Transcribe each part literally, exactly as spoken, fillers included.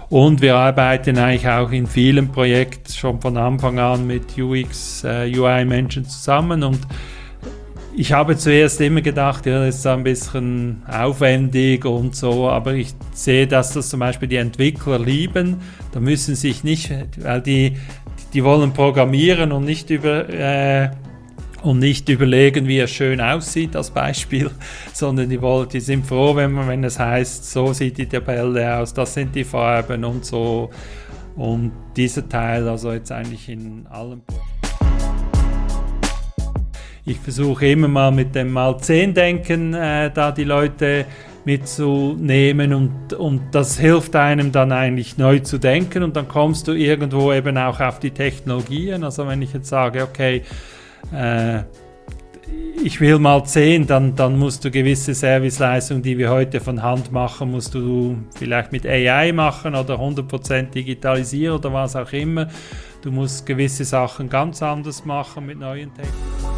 Und wir arbeiten eigentlich auch in vielen Projekten schon von Anfang an mit U X, äh, U I-Menschen zusammen. Und ich habe zuerst immer gedacht, ja, das ist ein bisschen aufwendig und so, aber ich sehe, dass das zum Beispiel die Entwickler lieben. Da müssen sich nicht, weil die, die wollen programmieren und nicht über... Äh, und nicht überlegen, wie es schön aussieht als Beispiel, sondern die, wollen, die sind froh, wenn, man, wenn es heißt, so sieht die Tabelle aus, das sind die Farben und so. Und dieser Teil, also jetzt eigentlich in allem. Ich versuche immer mal mit dem mal zehn Denken äh, da die Leute mitzunehmen und, und das hilft einem dann eigentlich neu zu denken und dann kommst du irgendwo eben auch auf die Technologien. Also wenn ich jetzt sage, okay, Äh, ich will mal zehn, dann, dann musst du gewisse Serviceleistungen, die wir heute von Hand machen, musst du vielleicht mit A I machen oder hundert Prozent digitalisieren oder was auch immer. Du musst gewisse Sachen ganz anders machen mit neuen Techniken.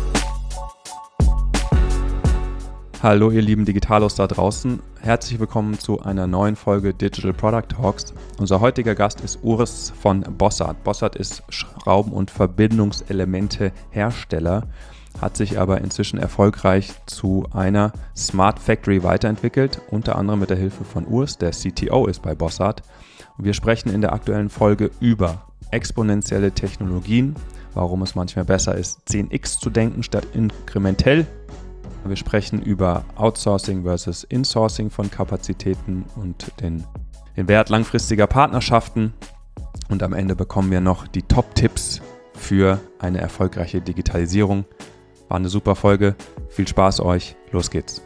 Hallo ihr lieben Digitalos da draußen, herzlich willkommen zu einer neuen Folge Digital Product Talks. Unser heutiger Gast ist Urs von Bossard. Bossard ist Schrauben- und Verbindungselemente-Hersteller, hat sich aber inzwischen erfolgreich zu einer Smart Factory weiterentwickelt, unter anderem mit der Hilfe von Urs, der C T O ist bei Bossard. Und wir sprechen in der aktuellen Folge über exponentielle Technologien, warum es manchmal besser ist, zehn x zu denken statt inkrementell. Wir sprechen über Outsourcing versus Insourcing von Kapazitäten und den, den Wert langfristiger Partnerschaften. Und am Ende bekommen wir noch die Top-Tipps für eine erfolgreiche Digitalisierung. War eine super Folge. Viel Spaß euch. Los geht's.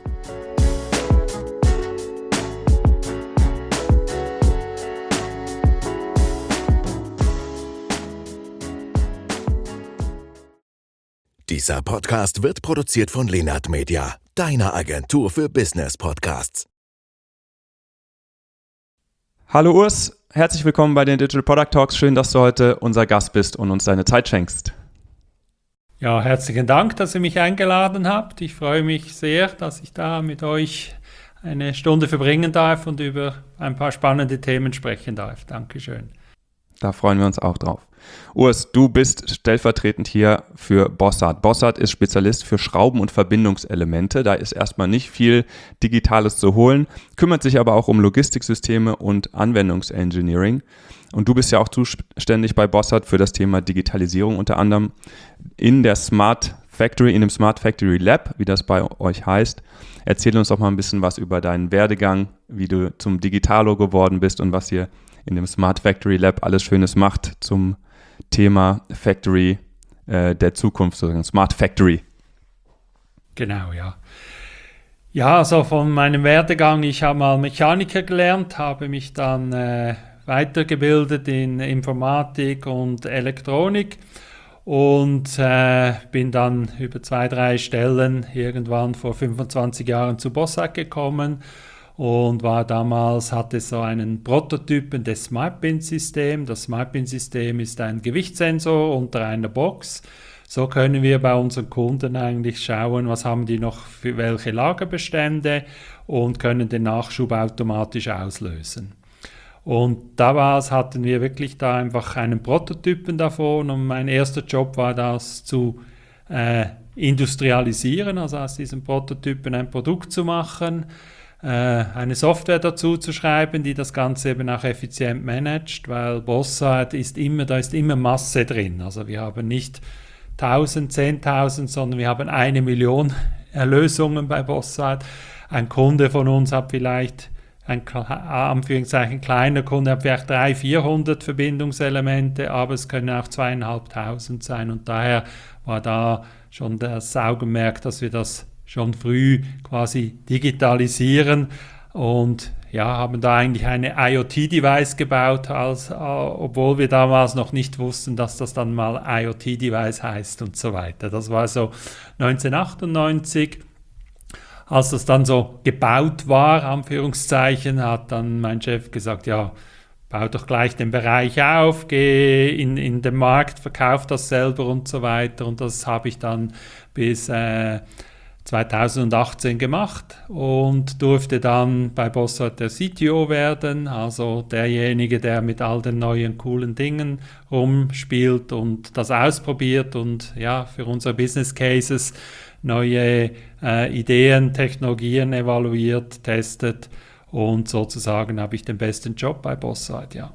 Dieser Podcast wird produziert von Lenart Media, deiner Agentur für Business Podcasts. Hallo Urs, herzlich willkommen bei den Digital Product Talks. Schön, dass du heute unser Gast bist und uns deine Zeit schenkst. Ja, herzlichen Dank, dass ihr mich eingeladen habt. Ich freue mich sehr, dass ich da mit euch eine Stunde verbringen darf und über ein paar spannende Themen sprechen darf. Dankeschön. Da freuen wir uns auch drauf. Urs, du bist stellvertretend hier für Bossard. Bossard ist Spezialist für Schrauben- und Verbindungselemente. Da ist erstmal nicht viel Digitales zu holen, kümmert sich aber auch um Logistiksysteme und Anwendungsengineering. Und du bist ja auch zuständig bei Bossard für das Thema Digitalisierung, unter anderem in der Smart Factory, in dem Smart Factory Lab, wie das bei euch heißt. Erzähl uns doch mal ein bisschen was über deinen Werdegang, wie du zum Digitalo geworden bist und was ihr in dem Smart Factory Lab alles Schönes macht zum Thema Factory äh, der Zukunft, sozusagen Smart Factory. Genau, ja. Ja, also von meinem Werdegang, ich habe mal Mechaniker gelernt, habe mich dann äh, weitergebildet in Informatik und Elektronik und äh, bin dann über zwei, drei Stellen irgendwann vor fünfundzwanzig Jahren zu Bossard gekommen. Und war damals, hatte so einen Prototypen des SmartBin-System. Das SmartBin-System ist ein Gewichtssensor unter einer Box. So können wir bei unseren Kunden eigentlich schauen, was haben die noch für welche Lagerbestände und können den Nachschub automatisch auslösen. Und damals hatten wir wirklich da einfach einen Prototypen davon und mein erster Job war das zu äh, industrialisieren, also aus diesem Prototypen ein Produkt zu machen, eine Software dazu zu schreiben, die das Ganze eben auch effizient managt, weil Bossard ist immer, da ist immer Masse drin. Also wir haben nicht tausend, zehntausend, sondern wir haben eine Million Lösungen bei Bossard. Ein Kunde von uns hat vielleicht, ein Anführungszeichen kleiner Kunde hat vielleicht dreihundert, vierhundert Verbindungselemente, aber es können auch zweieinhalbtausend sein und daher war da schon das Augenmerk, dass wir das schon früh quasi digitalisieren und ja, haben da eigentlich eine IoT-Device gebaut, als, äh, obwohl wir damals noch nicht wussten, dass das dann mal IoT-Device heißt und so weiter. Das war so neunzehnhundertachtundneunzig. Als das dann so gebaut war, Anführungszeichen, hat dann mein Chef gesagt, ja, bau doch gleich den Bereich auf, geh in, in den Markt, verkauf das selber und so weiter. Und das habe ich dann bis äh, zweitausendachtzehn gemacht und durfte dann bei Bossard der C T O werden, also derjenige, der mit all den neuen coolen Dingen rumspielt und das ausprobiert und ja, für unsere Business Cases neue äh, Ideen, Technologien evaluiert, testet und sozusagen habe ich den besten Job bei Bossard, ja.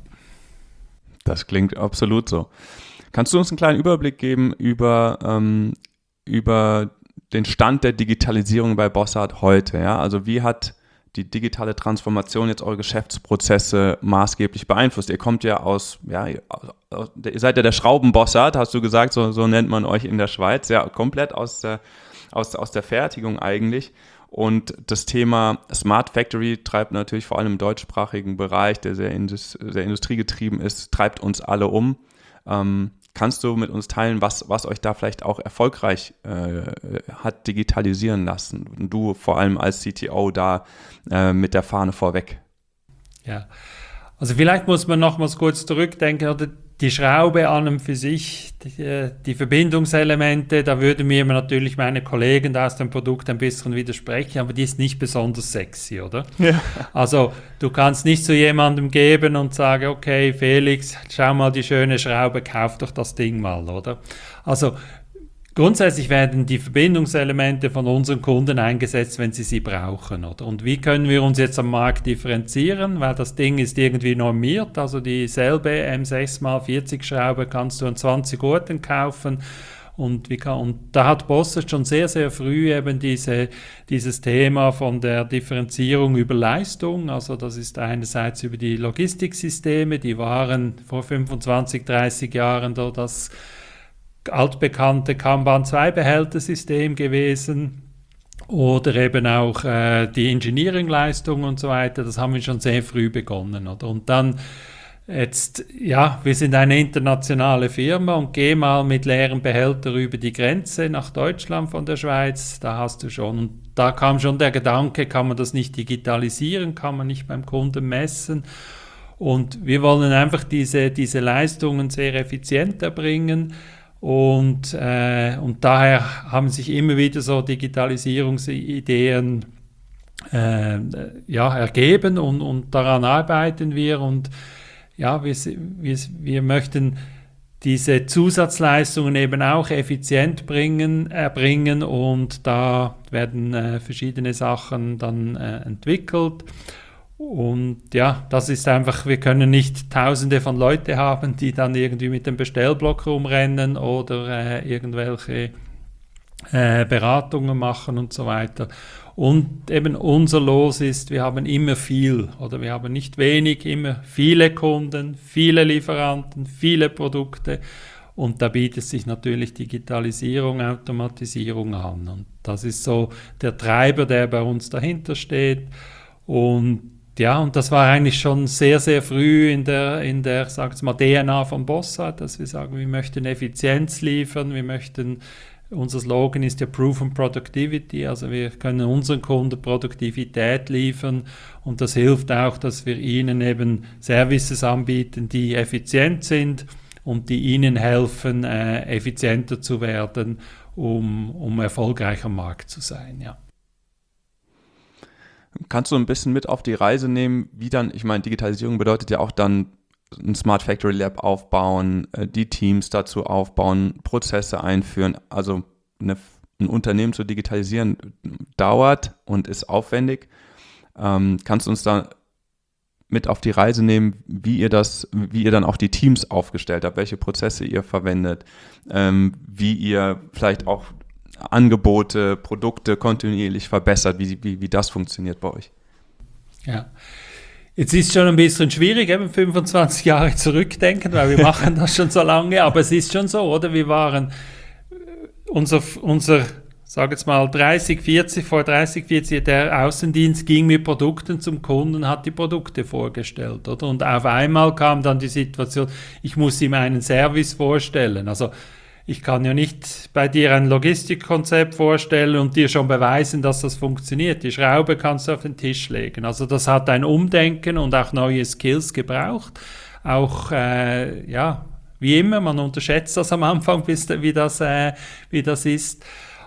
Das klingt absolut so. Kannst du uns einen kleinen Überblick geben über, ähm, über den Stand der Digitalisierung bei Bossard heute? Ja? Also wie hat die digitale Transformation jetzt eure Geschäftsprozesse maßgeblich beeinflusst? Ihr kommt ja aus, ja, aus, ihr seid ja der Schraubenbossard, hast du gesagt, so, so nennt man euch in der Schweiz, ja, komplett aus der, aus, aus der Fertigung eigentlich. Und das Thema Smart Factory treibt natürlich vor allem im deutschsprachigen Bereich, der sehr, indus, sehr industriegetrieben ist, treibt uns alle um. Ähm, Kannst du mit uns teilen, was, was euch da vielleicht auch erfolgreich äh, hat digitalisieren lassen? Und du vor allem als C T O da äh, mit der Fahne vorweg. Ja, also vielleicht muss man nochmals kurz zurückdenken, oder die Schraube an und für sich, die, die Verbindungselemente, da würden mir natürlich meine Kollegen da aus dem Produkt ein bisschen widersprechen, aber die ist nicht besonders sexy, oder? Ja. Also du kannst nicht zu jemandem geben und sagen, okay, Felix, schau mal die schöne Schraube, kauf doch das Ding mal, oder? Also grundsätzlich werden die Verbindungselemente von unseren Kunden eingesetzt, wenn sie sie brauchen, oder? Und wie können wir uns jetzt am Markt differenzieren? Weil das Ding ist irgendwie normiert, also dieselbe M sechs mal vierzig Schraube kannst du an zwanzig Orten kaufen. Und, wie kann, und da hat Bossard schon sehr, sehr früh eben diese, dieses Thema von der Differenzierung über Leistung, also das ist einerseits über die Logistiksysteme, die waren vor fünfundzwanzig, dreißig Jahren da das altbekannte Kanban zwei Behältersystem gewesen oder eben auch äh, die Engineering-Leistung und so weiter. Das haben wir schon sehr früh begonnen, oder? Und dann jetzt, ja, wir sind eine internationale Firma und geh mal mit leeren Behältern über die Grenze nach Deutschland von der Schweiz, da hast du schon, und da kam schon der Gedanke, kann man das nicht digitalisieren, kann man nicht beim Kunden messen? Und wir wollen einfach diese, diese Leistungen sehr effizient erbringen. Und, äh, und daher haben sich immer wieder so Digitalisierungsideen äh, ja, ergeben und, und daran arbeiten wir. Und ja, wir, wir, wir möchten diese Zusatzleistungen eben auch effizient bringen, erbringen und da werden äh, verschiedene Sachen dann äh, entwickelt. Und ja, das ist einfach, wir können nicht tausende von Leuten haben, die dann irgendwie mit dem Bestellblock rumrennen oder äh, irgendwelche äh, Beratungen machen und so weiter. Und eben unser Los ist, wir haben immer viel oder wir haben nicht wenig, immer viele Kunden, viele Lieferanten, viele Produkte und da bietet sich natürlich Digitalisierung, Automatisierung an. Und das ist so der Treiber, der bei uns dahinter steht. Und ja, und das war eigentlich schon sehr, sehr früh in der, in der, sag ich mal, D N A von Bossard, dass wir sagen, wir möchten Effizienz liefern, wir möchten, unser Slogan ist ja Proven Productivity, also wir können unseren Kunden Produktivität liefern und das hilft auch, dass wir ihnen eben Services anbieten, die effizient sind und die ihnen helfen, äh, effizienter zu werden, um, um erfolgreich am Markt zu sein, ja. Kannst du ein bisschen mit auf die Reise nehmen, wie dann, ich meine, Digitalisierung bedeutet ja auch dann ein Smart Factory Lab aufbauen, die Teams dazu aufbauen, Prozesse einführen. Also eine, ein Unternehmen zu digitalisieren dauert und ist aufwendig. Ähm, kannst du uns da mit auf die Reise nehmen, wie ihr das, wie ihr dann auch die Teams aufgestellt habt, welche Prozesse ihr verwendet, ähm, wie ihr vielleicht auch Angebote, Produkte kontinuierlich verbessert, wie, wie, wie das funktioniert bei euch? Ja, jetzt ist es schon ein bisschen schwierig, eben fünfundzwanzig Jahre zurückdenken, weil wir machen das schon so lange, aber es ist schon so, oder? Wir waren, unser, unser sag jetzt mal dreißig, vierzig, vor dreißig, vierzig, der Außendienst ging mit Produkten zum Kunden, hat die Produkte vorgestellt, oder? Und auf einmal kam dann die Situation, ich muss ihm einen Service vorstellen, also ich kann ja nicht bei dir ein Logistikkonzept vorstellen und dir schon beweisen, dass das funktioniert. Die Schraube kannst du auf den Tisch legen. Also das hat ein Umdenken und auch neue Skills gebraucht. Auch, äh, ja, wie immer, man unterschätzt das am Anfang, bis, wie, das, äh, wie das ist.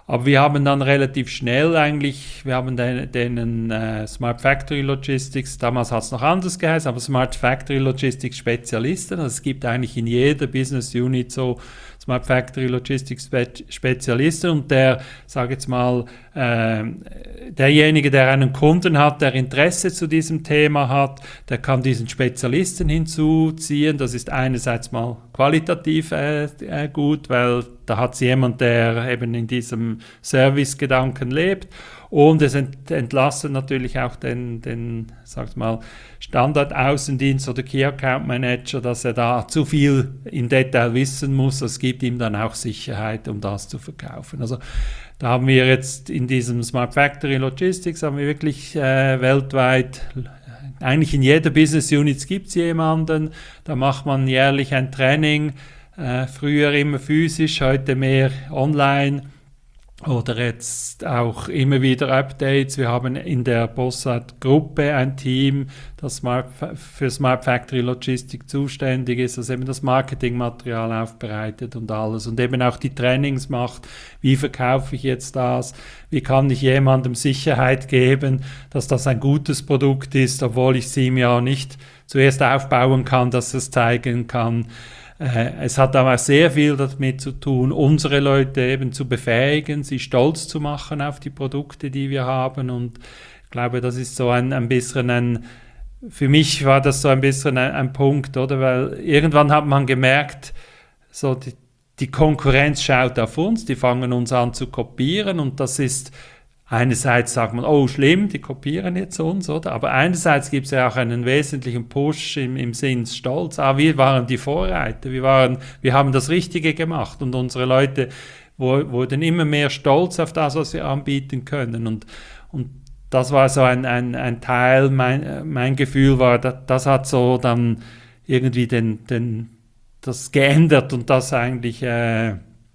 Aber wir haben dann relativ schnell eigentlich, wir haben den, den äh, Smart Factory Logistics, damals hat es noch anders geheißen, aber Smart Factory Logistics Spezialisten. Also es gibt eigentlich in jeder Business Unit so Smart Factory Logistics Spezialisten und der, sage jetzt mal, äh, derjenige, der einen Kunden hat, der Interesse zu diesem Thema hat, der kann diesen Spezialisten hinzuziehen. Das ist einerseits mal qualitativ äh, äh, gut, weil da hat es jemand, der eben in diesem Service-Gedanken lebt. Und es ent- entlastet natürlich auch den, den sag mal, Standard-Außendienst oder Key-Account-Manager, dass er da zu viel im Detail wissen muss. Das gibt ihm dann auch Sicherheit, um das zu verkaufen. Also da haben wir jetzt in diesem Smart Factory Logistics haben wir wirklich äh, weltweit, eigentlich in jeder Business Unit gibt es jemanden, da macht man jährlich ein Training, äh, früher immer physisch, heute mehr online. Oder jetzt auch immer wieder Updates. Wir haben in der Bossard-Gruppe ein Team, das Smart, für Smart Factory Logistik zuständig ist, das eben das Marketingmaterial aufbereitet und alles und eben auch die Trainings macht. Wie verkaufe ich jetzt das? Wie kann ich jemandem Sicherheit geben, dass das ein gutes Produkt ist, obwohl ich es ihm ja nicht zuerst aufbauen kann, dass es zeigen kann. Es hat aber sehr viel damit zu tun, unsere Leute eben zu befähigen, sie stolz zu machen auf die Produkte, die wir haben. Und ich glaube, das ist so ein, ein bisschen ein, für mich war das so ein bisschen ein, ein Punkt, oder? Weil irgendwann hat man gemerkt, so die, die Konkurrenz schaut auf uns, die fangen uns an zu kopieren und das ist einerseits sagt man, oh schlimm, die kopieren jetzt uns, oder? Aber einerseits gibt es ja auch einen wesentlichen Push im, im Sinn Stolz. Ah, wir waren die Vorreiter, wir, waren, wir haben das Richtige gemacht und unsere Leute wo, wurden immer mehr stolz auf das, was wir anbieten können. Und, und das war so ein, ein, ein Teil, mein, mein Gefühl war, das, das hat so dann irgendwie den, den, das geändert und das eigentlich äh,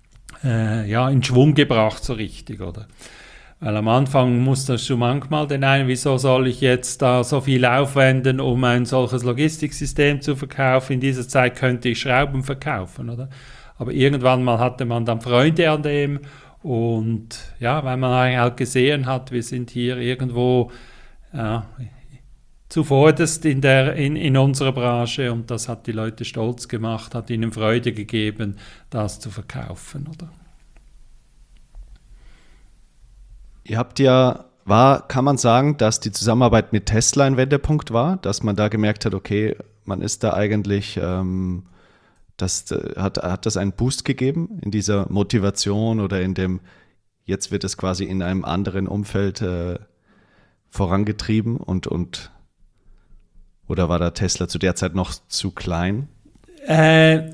äh, ja, in Schwung gebracht, so richtig, oder? Weil am Anfang musste schon manchmal den einen, wieso soll ich jetzt da so viel aufwenden, um ein solches Logistiksystem zu verkaufen? In dieser Zeit könnte ich Schrauben verkaufen, oder? Aber irgendwann mal hatte man dann Freude an dem und ja, weil man eigentlich halt gesehen hat, wir sind hier irgendwo ja, zuvorderst in, der, in, in unserer Branche und das hat die Leute stolz gemacht, hat ihnen Freude gegeben, das zu verkaufen, oder? Ihr habt ja, war, kann man sagen, dass die Zusammenarbeit mit Tesla ein Wendepunkt war, dass man da gemerkt hat, okay, man ist da eigentlich, ähm, das, hat, hat das einen Boost gegeben in dieser Motivation oder in dem, jetzt wird es quasi in einem anderen Umfeld äh, vorangetrieben und, und oder war da Tesla zu der Zeit noch zu klein? Äh,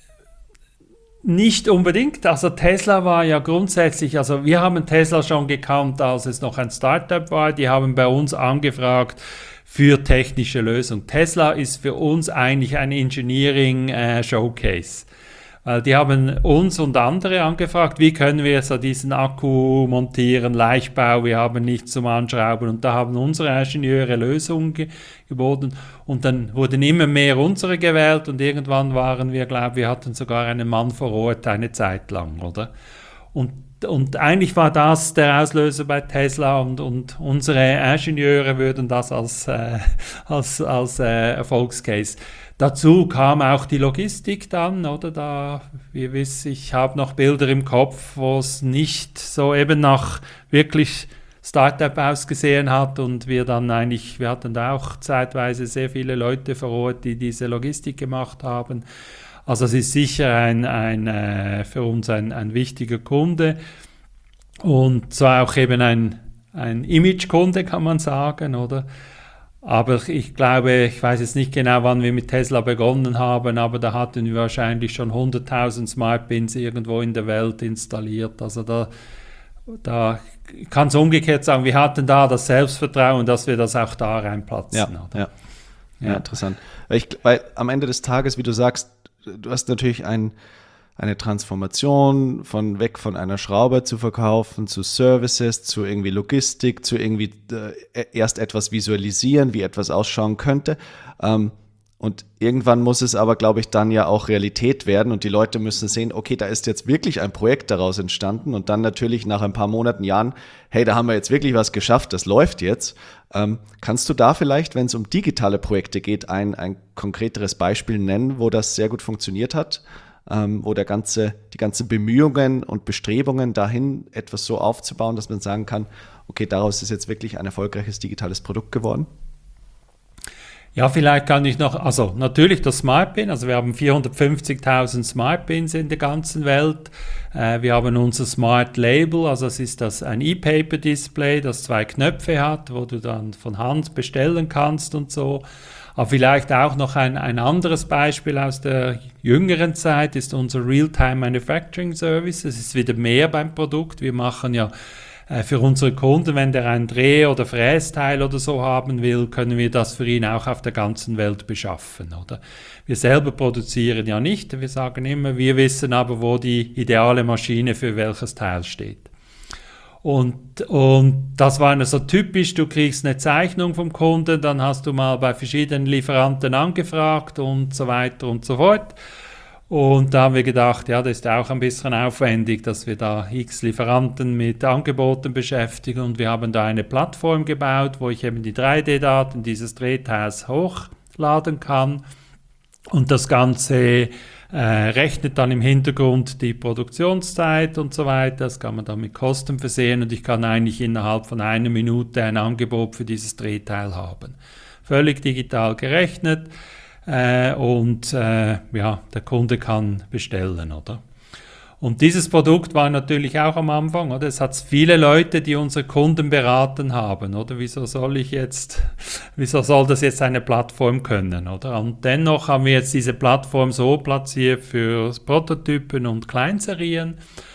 Nicht unbedingt. Also Tesla war ja grundsätzlich, also wir haben Tesla schon gekannt, als es noch ein Startup war. Die haben bei uns angefragt für technische Lösungen. Tesla ist für uns eigentlich ein Engineering äh, Showcase. Weil die haben uns und andere angefragt, wie können wir so diesen Akku montieren, Leichtbau, wir haben nichts zum Anschrauben und da haben unsere Ingenieure Lösungen ge- geboten und dann wurden immer mehr unsere gewählt und irgendwann waren wir, glaube wir hatten sogar einen Mann vor Ort eine Zeit lang, oder? Und Und eigentlich war das der Auslöser bei Tesla und, und unsere Ingenieure würden das als, äh, als, als äh, Erfolgscase. Dazu kam auch die Logistik dann, oder? Da, wie wissen, ich habe noch Bilder im Kopf, wo es nicht so eben nach wirklich Startup ausgesehen hat und wir dann eigentlich, wir hatten da auch zeitweise sehr viele Leute vor Ort, die diese Logistik gemacht haben. Also es ist sicher ein, ein, äh, für uns ein, ein wichtiger Kunde und zwar auch eben ein, ein Image-Kunde, kann man sagen, oder? Aber ich glaube, ich weiß jetzt nicht genau, wann wir mit Tesla begonnen haben, aber da hatten wir wahrscheinlich schon hunderttausend Smart Bins irgendwo in der Welt installiert. Also da, da kann es umgekehrt sagen, wir hatten da das Selbstvertrauen, dass wir das auch da reinplatzen. Ja, ja. Ja, ja, interessant. Weil, ich, weil am Ende des Tages, wie du sagst, du hast natürlich ein, eine Transformation von weg von einer Schraube zu verkaufen, zu Services, zu irgendwie Logistik, zu irgendwie äh, erst etwas visualisieren, wie etwas ausschauen könnte. Ähm, Und irgendwann muss es aber, glaube ich, dann ja auch Realität werden und die Leute müssen sehen, okay, da ist jetzt wirklich ein Projekt daraus entstanden und dann natürlich nach ein paar Monaten, Jahren, hey, da haben wir jetzt wirklich was geschafft, das läuft jetzt. Ähm, kannst du da vielleicht, wenn es um digitale Projekte geht, ein, ein konkreteres Beispiel nennen, wo das sehr gut funktioniert hat, ähm, wo der ganze, die ganzen Bemühungen und Bestrebungen dahin, etwas so aufzubauen, dass man sagen kann, okay, daraus ist jetzt wirklich ein erfolgreiches digitales Produkt geworden? Ja, vielleicht kann ich noch, also natürlich das Smart Bin, also wir haben vierhundertfünfzigtausend Smart Bins in der ganzen Welt. Äh, wir haben unser Smart Label, also es ist das ein E-Paper Display, das zwei Knöpfe hat, wo du dann von Hand bestellen kannst und so. Aber vielleicht auch noch ein, ein anderes Beispiel aus der jüngeren Zeit ist unser Real-Time Manufacturing Service. Es ist wieder mehr beim Produkt. Wir machen ja für unsere Kunden, wenn der ein Dreh- oder Frästeil oder so haben will, können wir das für ihn auch auf der ganzen Welt beschaffen, oder? Wir selber produzieren ja nicht, wir sagen immer, wir wissen aber, wo die ideale Maschine für welches Teil steht. Und, und das war so typisch, du kriegst eine Zeichnung vom Kunden, dann hast du mal bei verschiedenen Lieferanten angefragt und so weiter und so fort. Und da haben wir gedacht, ja, das ist auch ein bisschen aufwendig, dass wir da x Lieferanten mit Angeboten beschäftigen. Und wir haben da eine Plattform gebaut, wo ich eben die drei D Daten dieses Drehteils hochladen kann. Und das Ganze äh, rechnet dann im Hintergrund die Produktionszeit und so weiter. Das kann man dann mit Kosten versehen. Und ich kann eigentlich innerhalb von einer Minute ein Angebot für dieses Drehteil haben. Völlig digital gerechnet. Äh, und äh, ja, der Kunde kann bestellen, oder? Und dieses Produkt war natürlich auch am Anfang, oder? Es hat viele Leute, die unsere Kunden beraten haben, oder? Wieso soll ich jetzt, wieso soll das jetzt eine Plattform können, oder? Und dennoch haben wir jetzt diese Plattform so platziert für Prototypen und Kleinserien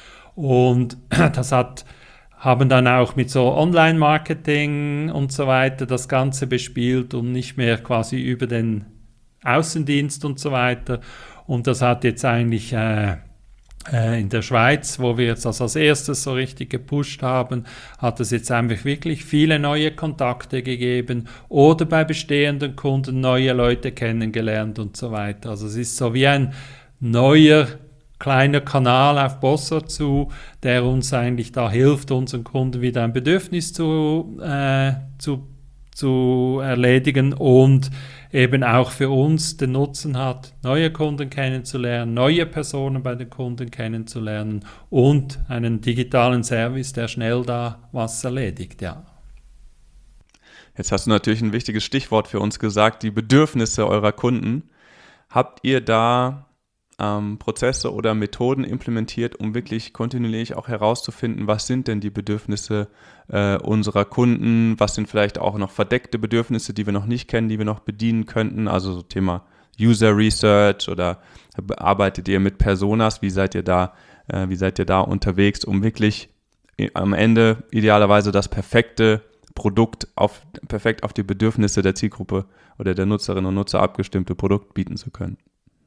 und das hat haben dann auch mit so Online-Marketing und so weiter das Ganze bespielt und nicht mehr quasi über den Außendienst und so weiter. Und das hat jetzt eigentlich äh, äh, in der Schweiz, wo wir jetzt das als erstes so richtig gepusht haben, hat es jetzt einfach wirklich viele neue Kontakte gegeben oder bei bestehenden Kunden neue Leute kennengelernt und so weiter. Also es ist so wie ein neuer kleiner Kanal auf Bossard zu, der uns eigentlich da hilft, unseren Kunden wieder ein Bedürfnis zu, äh, zu, zu erledigen und eben auch für uns den Nutzen hat, neue Kunden kennenzulernen, neue Personen bei den Kunden kennenzulernen und einen digitalen Service, der schnell da was erledigt, ja. Jetzt hast du natürlich ein wichtiges Stichwort für uns gesagt, die Bedürfnisse eurer Kunden. Habt ihr da ähm, Prozesse oder Methoden implementiert, um wirklich kontinuierlich auch herauszufinden, was sind denn die Bedürfnisse äh, unserer Kunden, was sind vielleicht auch noch verdeckte Bedürfnisse, die wir noch nicht kennen, die wir noch bedienen könnten, also so Thema User Research oder arbeitet ihr mit Personas, wie seid ihr da, äh, wie seid ihr da unterwegs, um wirklich am Ende idealerweise das perfekte Produkt auf, perfekt auf die Bedürfnisse der Zielgruppe oder der Nutzerinnen und Nutzer abgestimmte Produkt bieten zu können?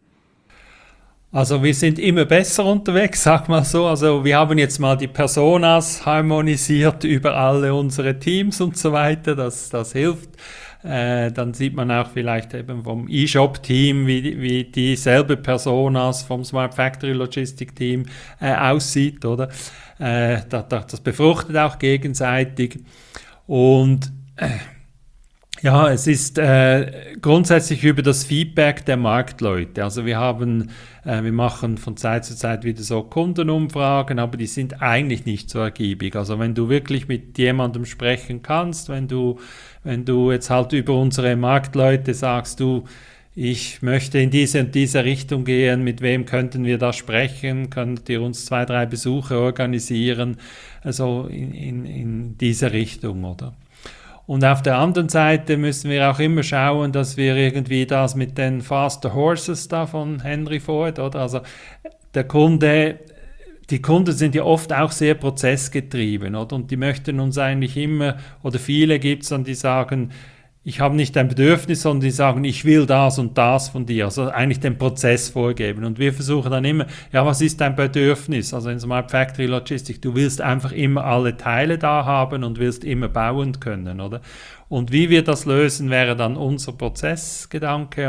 Also wir sind immer besser unterwegs, sag mal so. Also wir haben jetzt mal die Personas harmonisiert über alle unsere Teams und so weiter. Das, das hilft. Äh, dann sieht man auch vielleicht eben vom E-Shop-Team, wie, wie dieselbe Personas vom Smart Factory Logistic-Team äh, aussieht, oder? Äh, das, das befruchtet auch gegenseitig. Und äh, ja, es ist äh, grundsätzlich über das Feedback der Marktleute. Also wir haben, äh, wir machen von Zeit zu Zeit wieder so Kundenumfragen, aber die sind eigentlich nicht so ergiebig. Also wenn du wirklich mit jemandem sprechen kannst, wenn du, wenn du jetzt halt über unsere Marktleute sagst, du, ich möchte in diese und diese Richtung gehen, mit wem könnten wir da sprechen, könnt ihr uns zwei, drei Besuche organisieren, also in, in, in diese Richtung, oder? Und auf der anderen Seite müssen wir auch immer schauen, dass wir irgendwie das mit den Faster Horses da von Henry Ford, oder? Also der Kunde, die Kunden sind ja oft auch sehr prozessgetrieben, oder? Und die möchten uns eigentlich immer, oder viele gibt es dann, die sagen, ich habe nicht ein Bedürfnis, sondern die sagen, ich will das und das von dir. Also eigentlich den Prozess vorgeben. Und wir versuchen dann immer, ja, was ist dein Bedürfnis? Also in Smart Factory Logistik, du willst einfach immer alle Teile da haben und willst immer bauen können, oder? Und wie wir das lösen, wäre dann unser Prozessgedanke. Und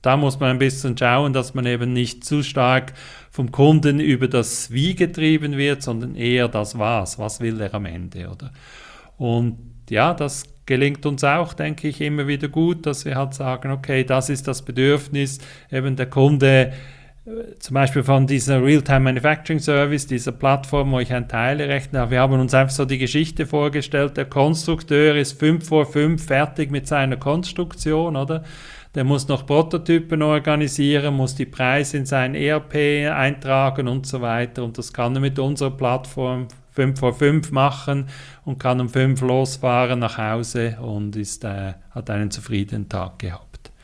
da muss man ein bisschen schauen, dass man eben nicht zu stark vom Kunden über das Wie getrieben wird, sondern eher das Was, was will er am Ende, oder? Und ja, das gelingt uns auch, denke ich, immer wieder gut, dass wir halt sagen, okay, das ist das Bedürfnis, eben der Kunde, zum Beispiel von dieser Real-Time Manufacturing Service, dieser Plattform, wo ich ein Teil rechne habe. Wir haben uns einfach so die Geschichte vorgestellt, der Konstrukteur ist fünf vor fünf fertig mit seiner Konstruktion, oder? Der muss noch Prototypen organisieren, muss die Preise in sein E R P eintragen und so weiter. Und das kann er mit unserer Plattform fünf vor fünf machen und kann um fünf losfahren nach Hause und ist, äh, hat einen zufriedenen Tag gehabt.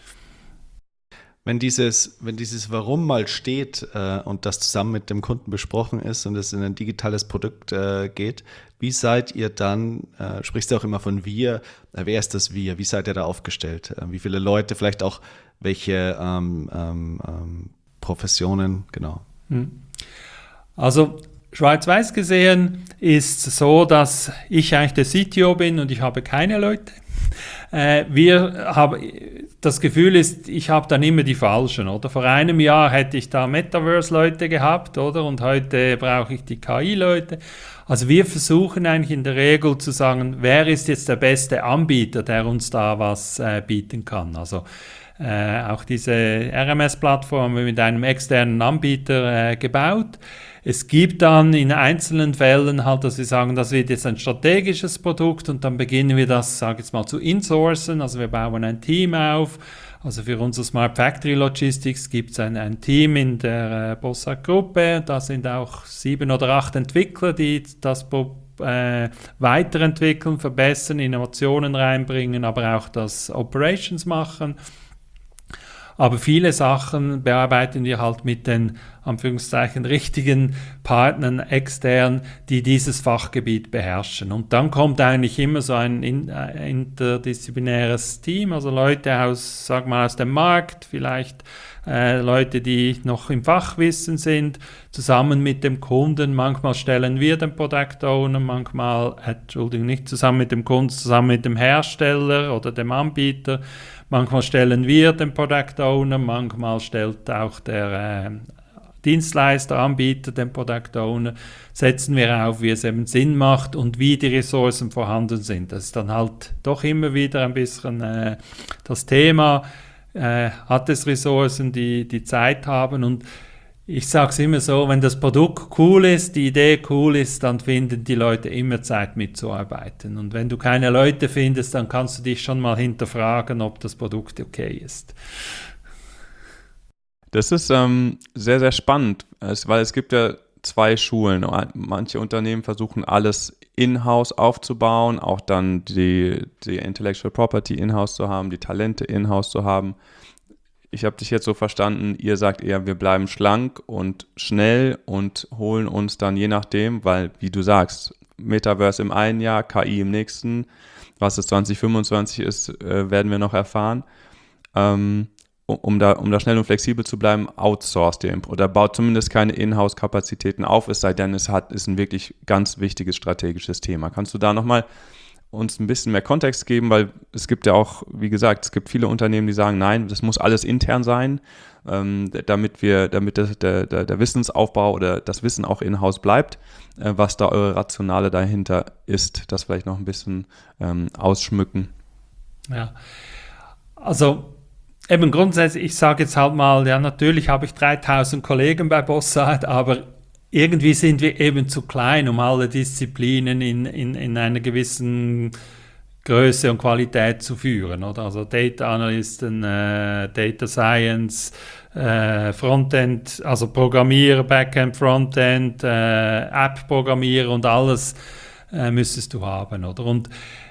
Wenn dieses, wenn dieses Warum mal steht äh, und das zusammen mit dem Kunden besprochen ist und es in ein digitales Produkt äh, geht, wie seid ihr dann, äh, sprichst du auch immer von wir, äh, wer ist das wir, wie seid ihr da aufgestellt, äh, wie viele Leute, vielleicht auch welche ähm, ähm, ähm, Professionen, genau. Also schwarz-weiß gesehen ist es so, dass ich eigentlich der C T O bin und ich habe keine Leute. Äh, wir haben, das Gefühl ist, ich habe dann immer die Falschen, oder? Vor einem Jahr hätte ich da Metaverse-Leute gehabt, oder? Und heute brauche ich die K I-Leute. Also wir versuchen eigentlich in der Regel zu sagen, wer ist jetzt der beste Anbieter, der uns da was äh, bieten kann. Also äh, auch diese R M S-Plattform mit einem externen Anbieter äh, gebaut. Es gibt dann in einzelnen Fällen halt, dass wir sagen, das wird jetzt ein strategisches Produkt und dann beginnen wir das, sage ich jetzt mal, zu insourcen. Also wir bauen ein Team auf. Also für unsere Smart Factory Logistics gibt es ein, ein Team in der äh, Bossard-Gruppe. Da sind auch sieben oder acht Entwickler, die das äh, weiterentwickeln, verbessern, Innovationen reinbringen, aber auch das Operations machen. Aber viele Sachen bearbeiten wir halt mit den, Anführungszeichen, richtigen Partnern extern, die dieses Fachgebiet beherrschen. Und dann kommt eigentlich immer so ein interdisziplinäres Team, also Leute aus, sag mal, aus dem Markt, vielleicht äh, Leute, die noch im Fachwissen sind, zusammen mit dem Kunden. Manchmal stellen wir den Product Owner, manchmal, äh, Entschuldigung, nicht zusammen mit dem Kunden, zusammen mit dem Hersteller oder dem Anbieter. Manchmal stellen wir den Product Owner, manchmal stellt auch der äh, Dienstleister, Anbieter den Product Owner, setzen wir auf, wie es eben Sinn macht und wie die Ressourcen vorhanden sind. Das ist dann halt doch immer wieder ein bisschen äh, das Thema, äh, hat es Ressourcen, die die Zeit haben, und ich sage es immer so, wenn das Produkt cool ist, die Idee cool ist, dann finden die Leute immer Zeit mitzuarbeiten. Und wenn du keine Leute findest, dann kannst du dich schon mal hinterfragen, ob das Produkt okay ist. Das ist ähm, sehr, sehr spannend, es, weil es gibt ja zwei Schulen. Manche Unternehmen versuchen alles in-house aufzubauen, auch dann die, die Intellectual Property in-house zu haben, die Talente in-house zu haben. Ich habe dich jetzt so verstanden, ihr sagt eher, wir bleiben schlank und schnell und holen uns dann je nachdem, weil, wie du sagst, Metaverse im einen Jahr, K I im nächsten, was es zwanzig fünfundzwanzig ist, äh, werden wir noch erfahren. Ähm, um da, um da schnell und flexibel zu bleiben, outsourced ihr oder baut zumindest keine Inhouse-Kapazitäten auf, es sei denn, es hat, ist ein wirklich ganz wichtiges strategisches Thema. Kannst du da nochmal uns ein bisschen mehr Kontext geben, weil es gibt ja auch, wie gesagt, es gibt viele Unternehmen, die sagen, nein, das muss alles intern sein, ähm, damit wir, damit das, der, der, der Wissensaufbau oder das Wissen auch in-house bleibt, äh, was da eure Rationale dahinter ist, das vielleicht noch ein bisschen ähm, ausschmücken. Ja, also eben grundsätzlich, ich sage jetzt halt mal, ja, natürlich habe ich dreitausend Kollegen bei Bossard, aber irgendwie sind wir eben zu klein, um alle Disziplinen in, in, in einer gewissen Größe und Qualität zu führen, oder? Also Data Analysten, äh, Data Science, äh, Frontend, also Programmierer, Backend, Frontend, äh, App-Programmierer und alles äh, müsstest du haben, oder? Und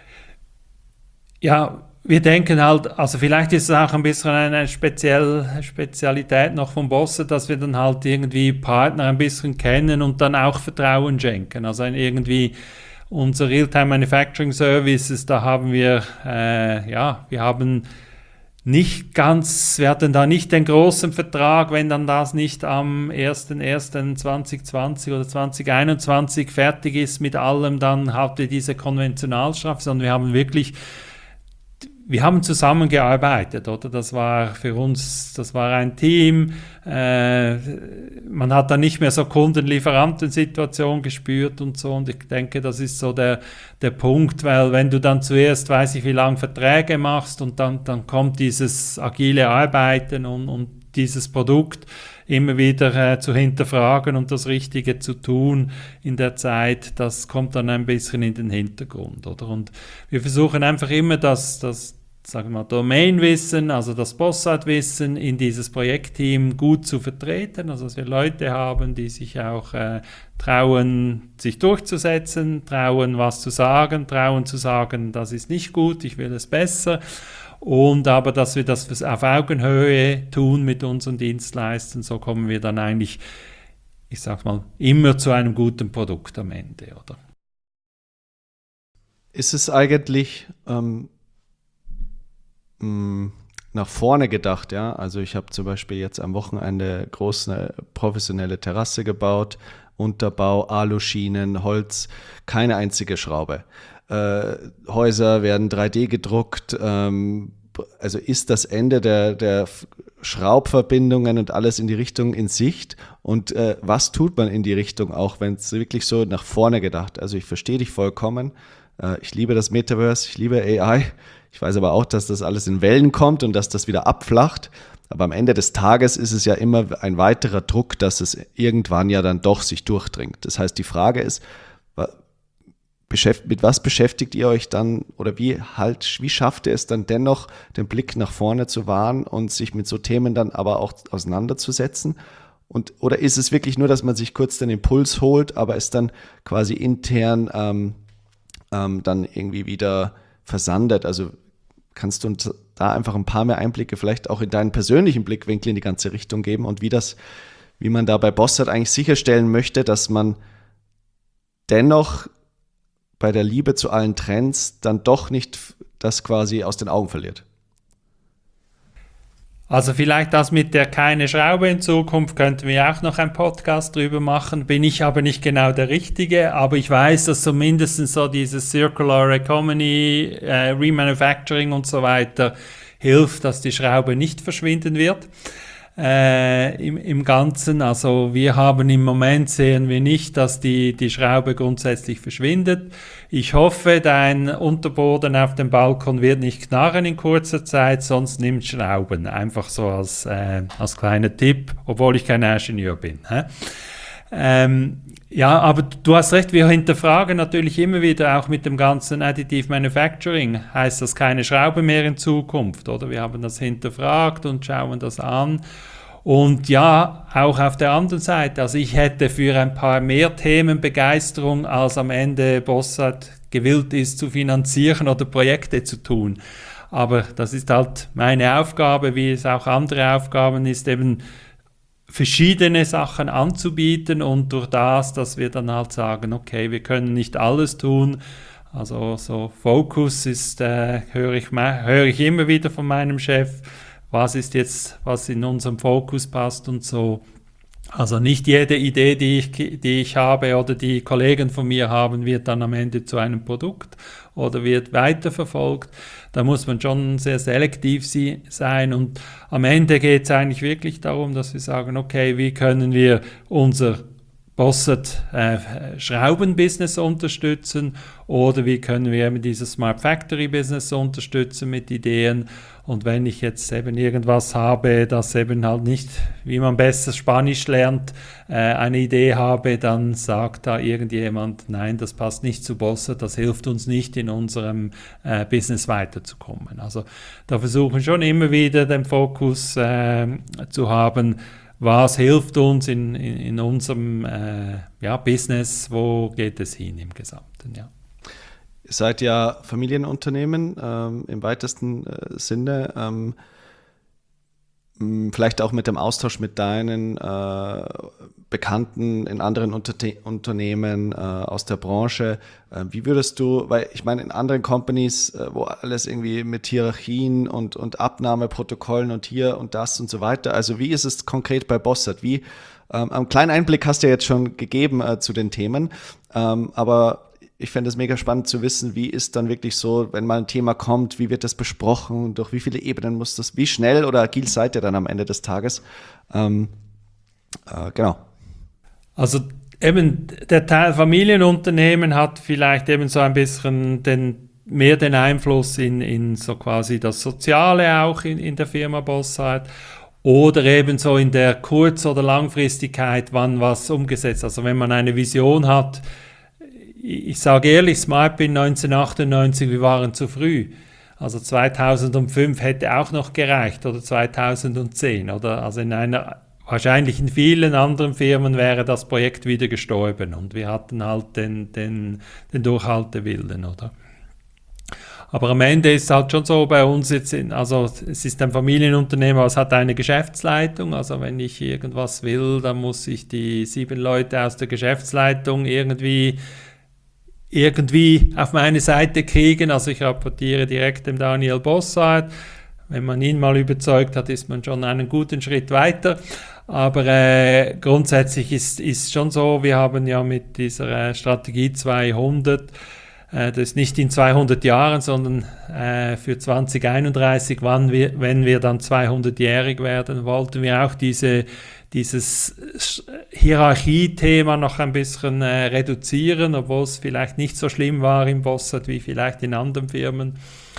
ja, wir denken halt, also vielleicht ist es auch ein bisschen eine speziell, Spezialität noch vom Bossard, dass wir dann halt irgendwie Partner ein bisschen kennen und dann auch Vertrauen schenken. Also irgendwie unser Real-Time Manufacturing Services, da haben wir, äh, ja, wir haben nicht ganz, wir hatten da nicht den großen Vertrag, wenn dann das nicht am erster erster zweitausendzwanzig oder zwanzig einundzwanzig fertig ist mit allem, dann habt ihr diese Konventionalstrafe, sondern wir haben wirklich wir haben zusammengearbeitet, oder? Das war für uns, das war ein Team. Äh, man hat dann nicht mehr so Kunden-Lieferanten-Situation gespürt und so. Und ich denke, das ist so der, der Punkt, weil wenn du dann zuerst, weiß ich wie lange, Verträge machst und dann, dann kommt dieses agile Arbeiten und, und dieses Produkt immer wieder äh, zu hinterfragen und das Richtige zu tun in der Zeit, das kommt dann ein bisschen in den Hintergrund, oder? Und wir versuchen einfach immer, das, das sagen wir mal, Domainwissen, also das Bossard-Wissen in dieses Projektteam gut zu vertreten, also dass wir Leute haben, die sich auch äh, trauen, sich durchzusetzen, trauen, was zu sagen, trauen zu sagen, das ist nicht gut, ich will es besser. Und aber, dass wir das auf Augenhöhe tun mit unseren Dienstleistern, so kommen wir dann eigentlich, ich sag mal, immer zu einem guten Produkt am Ende, oder? Ist es eigentlich ähm, mh, nach vorne gedacht, ja? Also ich habe zum Beispiel jetzt am Wochenende groß eine professionelle Terrasse gebaut, Unterbau, Aluschienen, Holz, keine einzige Schraube. Äh, Häuser werden drei D gedruckt, ähm, also ist das Ende der, der Schraubverbindungen und alles in die Richtung in Sicht und äh, was tut man in die Richtung auch, wenn es wirklich so nach vorne gedacht, also ich verstehe dich vollkommen, äh, ich liebe das Metaverse, ich liebe A I, ich weiß aber auch, dass das alles in Wellen kommt und dass das wieder abflacht, aber am Ende des Tages ist es ja immer ein weiterer Druck, dass es irgendwann ja dann doch sich durchdringt. Das heißt, die Frage ist, mit was beschäftigt ihr euch dann oder wie halt, wie schafft ihr es dann dennoch, den Blick nach vorne zu wahren und sich mit so Themen dann aber auch auseinanderzusetzen? Und, oder ist es wirklich nur, dass man sich kurz den Impuls holt, aber es dann quasi intern ähm, ähm, dann irgendwie wieder versandet? Also kannst du uns da einfach ein paar mehr Einblicke vielleicht auch in deinen persönlichen Blickwinkel in die ganze Richtung geben und wie das, wie man da bei Bossard eigentlich sicherstellen möchte, dass man dennoch bei der Liebe zu allen Trends dann doch nicht das quasi aus den Augen verliert? Also vielleicht das mit der keine Schraube in Zukunft, könnten wir auch noch einen Podcast drüber machen, bin ich aber nicht genau der Richtige, aber ich weiß, dass zumindest so dieses Circular Economy, äh, Remanufacturing und so weiter hilft, dass die Schraube nicht verschwinden wird. Äh, im, im Ganzen, also wir haben im Moment, sehen wir nicht, dass die, die Schraube grundsätzlich verschwindet. Ich hoffe, dein Unterboden auf dem Balkon wird nicht knarren in kurzer Zeit, sonst nimm Schrauben. Einfach so als, äh, als kleiner Tipp, obwohl ich kein Ingenieur bin. Hä? Ähm, ja, aber du hast recht, wir hinterfragen natürlich immer wieder auch mit dem ganzen Additive Manufacturing. Heißt das keine Schraube mehr in Zukunft, oder? Wir haben das hinterfragt und schauen das an. Und ja, auch auf der anderen Seite, also ich hätte für ein paar mehr Themen Begeisterung, als am Ende Bossard gewillt ist zu finanzieren oder Projekte zu tun. Aber das ist halt meine Aufgabe, wie es auch andere Aufgaben ist, eben verschiedene Sachen anzubieten und durch das, dass wir dann halt sagen, okay, wir können nicht alles tun. Also so Fokus ist, äh, höre ich, höre ich immer wieder von meinem Chef, was ist jetzt, was in unserem Fokus passt und so. Also nicht jede Idee, die ich, die ich habe oder die Kollegen von mir haben, wird dann am Ende zu einem Produkt oder wird weiterverfolgt. Da muss man schon sehr selektiv sein und am Ende geht es eigentlich wirklich darum, dass wir sagen, okay, wie können wir unser Bossard äh, Schrauben-Business unterstützen oder wie können wir eben dieses Smart Factory-Business unterstützen mit Ideen. Und wenn ich jetzt eben irgendwas habe, das eben halt nicht, wie man besser Spanisch lernt, äh, eine Idee habe, dann sagt da irgendjemand, nein, das passt nicht zu Bossard, das hilft uns nicht in unserem äh, Business weiterzukommen. Also da versuchen schon immer wieder den Fokus äh, zu haben, was hilft uns in, in, in unserem äh, ja, Business, wo geht es hin im Gesamten, ja. Ihr seid ja Familienunternehmen ähm, im weitesten äh, Sinne, ähm, mh, vielleicht auch mit dem Austausch mit deinen äh, Bekannten in anderen Unter- Unternehmen äh, aus der Branche. Äh, wie würdest du, weil ich meine, in anderen Companies, äh, wo alles irgendwie mit Hierarchien und, und Abnahmeprotokollen und hier und das und so weiter, also wie ist es konkret bei Bossard? Wie, ähm, einen kleinen Einblick hast du ja jetzt schon gegeben äh, zu den Themen, ähm, aber ich fände es mega spannend zu wissen, wie ist dann wirklich so, wenn mal ein Thema kommt, wie wird das besprochen, durch wie viele Ebenen muss das, wie schnell oder agil seid ihr dann am Ende des Tages? Ähm, äh, genau. Also eben der Teil Familienunternehmen hat vielleicht eben so ein bisschen den, mehr den Einfluss in, in so quasi das Soziale auch in, in der Firma Bossard oder eben so in der Kurz- oder Langfristigkeit, wann was umgesetzt. Also wenn man eine Vision hat, ich sage ehrlich, SmartBin neunzehnhundertachtundneunzig, wir waren zu früh. Also zweitausendfünf hätte auch noch gereicht oder zweitausendzehn. Oder? Also in einer, wahrscheinlich in vielen anderen Firmen wäre das Projekt wieder gestorben und wir hatten halt den, den, den Durchhaltewillen, oder? Aber am Ende ist es halt schon so bei uns jetzt, in, also es ist ein Familienunternehmen, aber es hat eine Geschäftsleitung. Also wenn ich irgendwas will, dann muss ich die sieben Leute aus der Geschäftsleitung irgendwie irgendwie auf meine Seite kriegen. Also ich rapportiere direkt dem Daniel Bossard. Wenn man ihn mal überzeugt hat, ist man schon einen guten Schritt weiter. Aber äh, grundsätzlich ist ist schon so, wir haben ja mit dieser äh, Strategie zweihundert, äh, das ist nicht in zweihundert Jahren, sondern äh, für zwanzig einunddreißig, wann wir, wenn wir dann zweihundertjährig werden, wollten wir auch diese dieses Hierarchiethema noch ein bisschen äh, reduzieren, obwohl es vielleicht nicht so schlimm war im Bossard wie vielleicht in anderen Firmen.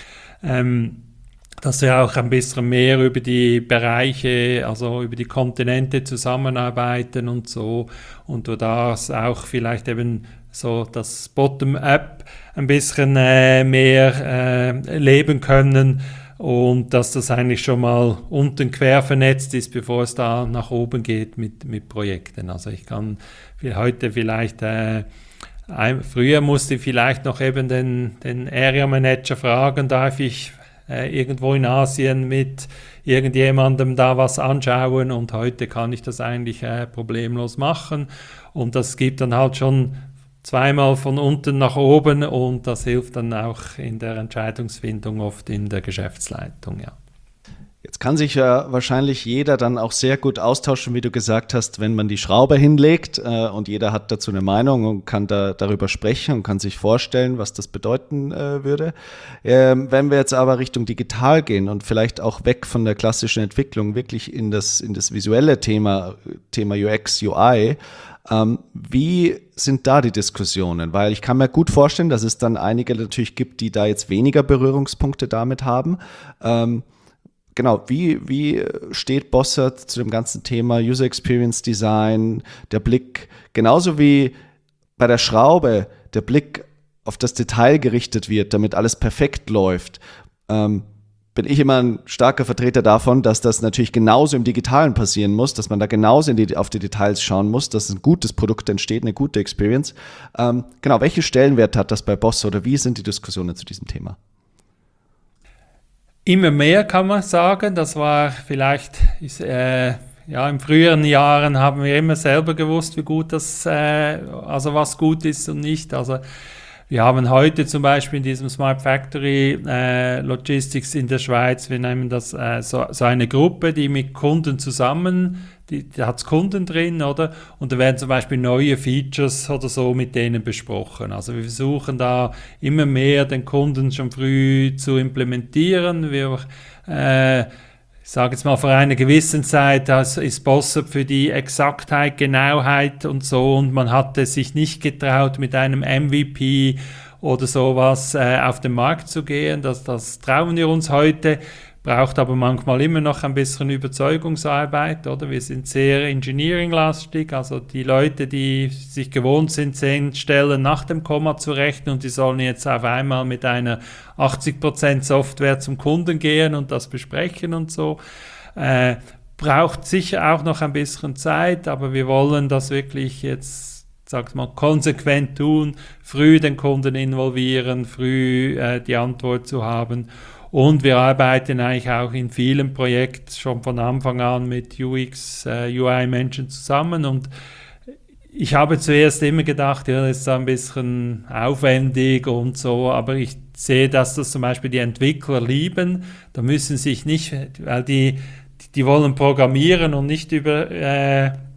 Ähm, dass wir auch ein bisschen mehr über die Bereiche, also über die Kontinente zusammenarbeiten und so und durch das auch vielleicht eben so das Bottom-up ein bisschen äh, mehr äh, leben können. Und dass das eigentlich schon mal unten quer vernetzt ist, bevor es da nach oben geht mit, mit Projekten. Also ich kann heute vielleicht, äh, ein, früher musste ich vielleicht noch eben den, den Area Manager fragen, darf ich äh, irgendwo in Asien mit irgendjemandem da was anschauen, und heute kann ich das eigentlich äh, problemlos machen. Und das gibt dann halt schon zweimal von unten nach oben und das hilft dann auch in der Entscheidungsfindung oft in der Geschäftsleitung, ja. Jetzt kann sich ja wahrscheinlich jeder dann auch sehr gut austauschen, wie du gesagt hast, wenn man die Schraube hinlegt äh, und jeder hat dazu eine Meinung und kann da darüber sprechen und kann sich vorstellen, was das bedeuten äh, würde. Ähm, wenn wir jetzt aber Richtung digital gehen und vielleicht auch weg von der klassischen Entwicklung wirklich in das, in das visuelle Thema, Thema U X, U I, Ähm, wie sind da die Diskussionen? Weil ich kann mir gut vorstellen, dass es dann einige natürlich gibt, die da jetzt weniger Berührungspunkte damit haben. Ähm, genau, wie, wie steht Bossard zu dem ganzen Thema User Experience Design, der Blick, genauso wie bei der Schraube, der Blick auf das Detail gerichtet wird, damit alles perfekt läuft? Ähm, bin ich immer ein starker Vertreter davon, dass das natürlich genauso im Digitalen passieren muss, dass man da genauso in die, auf die Details schauen muss, dass ein gutes Produkt entsteht, eine gute Experience. Ähm, genau, welchen Stellenwert hat das bei Boss oder wie sind die Diskussionen zu diesem Thema? Immer mehr kann man sagen. Das war vielleicht, ist, äh, ja, in früheren Jahren haben wir immer selber gewusst, wie gut das, äh, also was gut ist und nicht. Also wir haben heute zum Beispiel in diesem Smart Factory äh, Logistics in der Schweiz, wir nehmen das äh, so, so eine Gruppe, die mit Kunden zusammen, die, die hat Kunden drin, oder? Und da werden zum Beispiel neue Features oder so mit denen besprochen. Also wir versuchen da immer mehr den Kunden schon früh zu implementieren. Wir äh, Ich sage jetzt mal, vor einer gewissen Zeit das ist Bossard für die Exaktheit, Genauheit und so, und man hatte sich nicht getraut, mit einem M V P oder sowas äh, auf den Markt zu gehen. Das, das trauen wir uns heute, braucht aber manchmal immer noch ein bisschen Überzeugungsarbeit, oder? Wir sind sehr engineering-lastig, also die Leute, die sich gewohnt sind, zehn Stellen nach dem Komma zu rechnen und die sollen jetzt auf einmal mit einer achtzig Prozent Software zum Kunden gehen und das besprechen und so. Äh, braucht sicher auch noch ein bisschen Zeit, aber wir wollen das wirklich jetzt, sag mal, konsequent tun, früh den Kunden involvieren, früh äh, die Antwort zu haben. Und wir arbeiten eigentlich auch in vielen Projekten schon von Anfang an mit U X, äh, U I-Menschen zusammen. Und ich habe zuerst immer gedacht, ja, das ist ein bisschen aufwendig und so, aber ich sehe, dass das zum Beispiel die Entwickler lieben. Da müssen sich nicht, weil die, die wollen programmieren und nicht über, äh,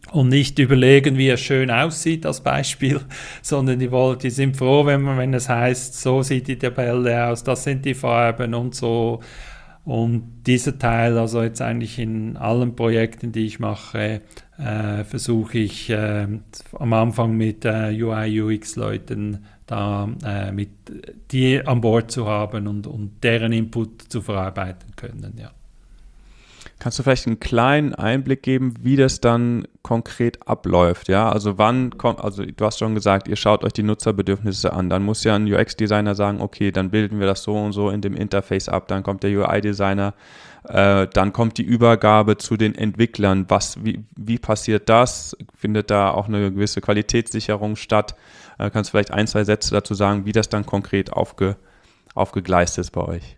und nicht überlegen, wie es schön aussieht als Beispiel, sondern die, wollen, die sind froh, wenn, man, wenn es heißt, so sieht die Tabelle aus, das sind die Farben und so. Und dieser Teil, also jetzt eigentlich in allen Projekten, die ich mache, äh, versuche ich äh, am Anfang mit äh, U I, U X-Leuten da äh, mit die an Bord zu haben und, und deren Input zu verarbeiten können, ja. Kannst du vielleicht einen kleinen Einblick geben, wie das dann konkret abläuft? Ja, also wann kommt, also du hast schon gesagt, ihr schaut euch die Nutzerbedürfnisse an. Dann muss ja ein U X-Designer sagen, okay, dann bilden wir das so und so in dem Interface ab. Dann kommt der U I-Designer, äh, dann kommt die Übergabe zu den Entwicklern. Was, wie, wie passiert das? Findet da auch eine gewisse Qualitätssicherung statt? Äh, kannst du vielleicht ein, zwei Sätze dazu sagen, wie das dann konkret aufge, aufgegleist ist bei euch?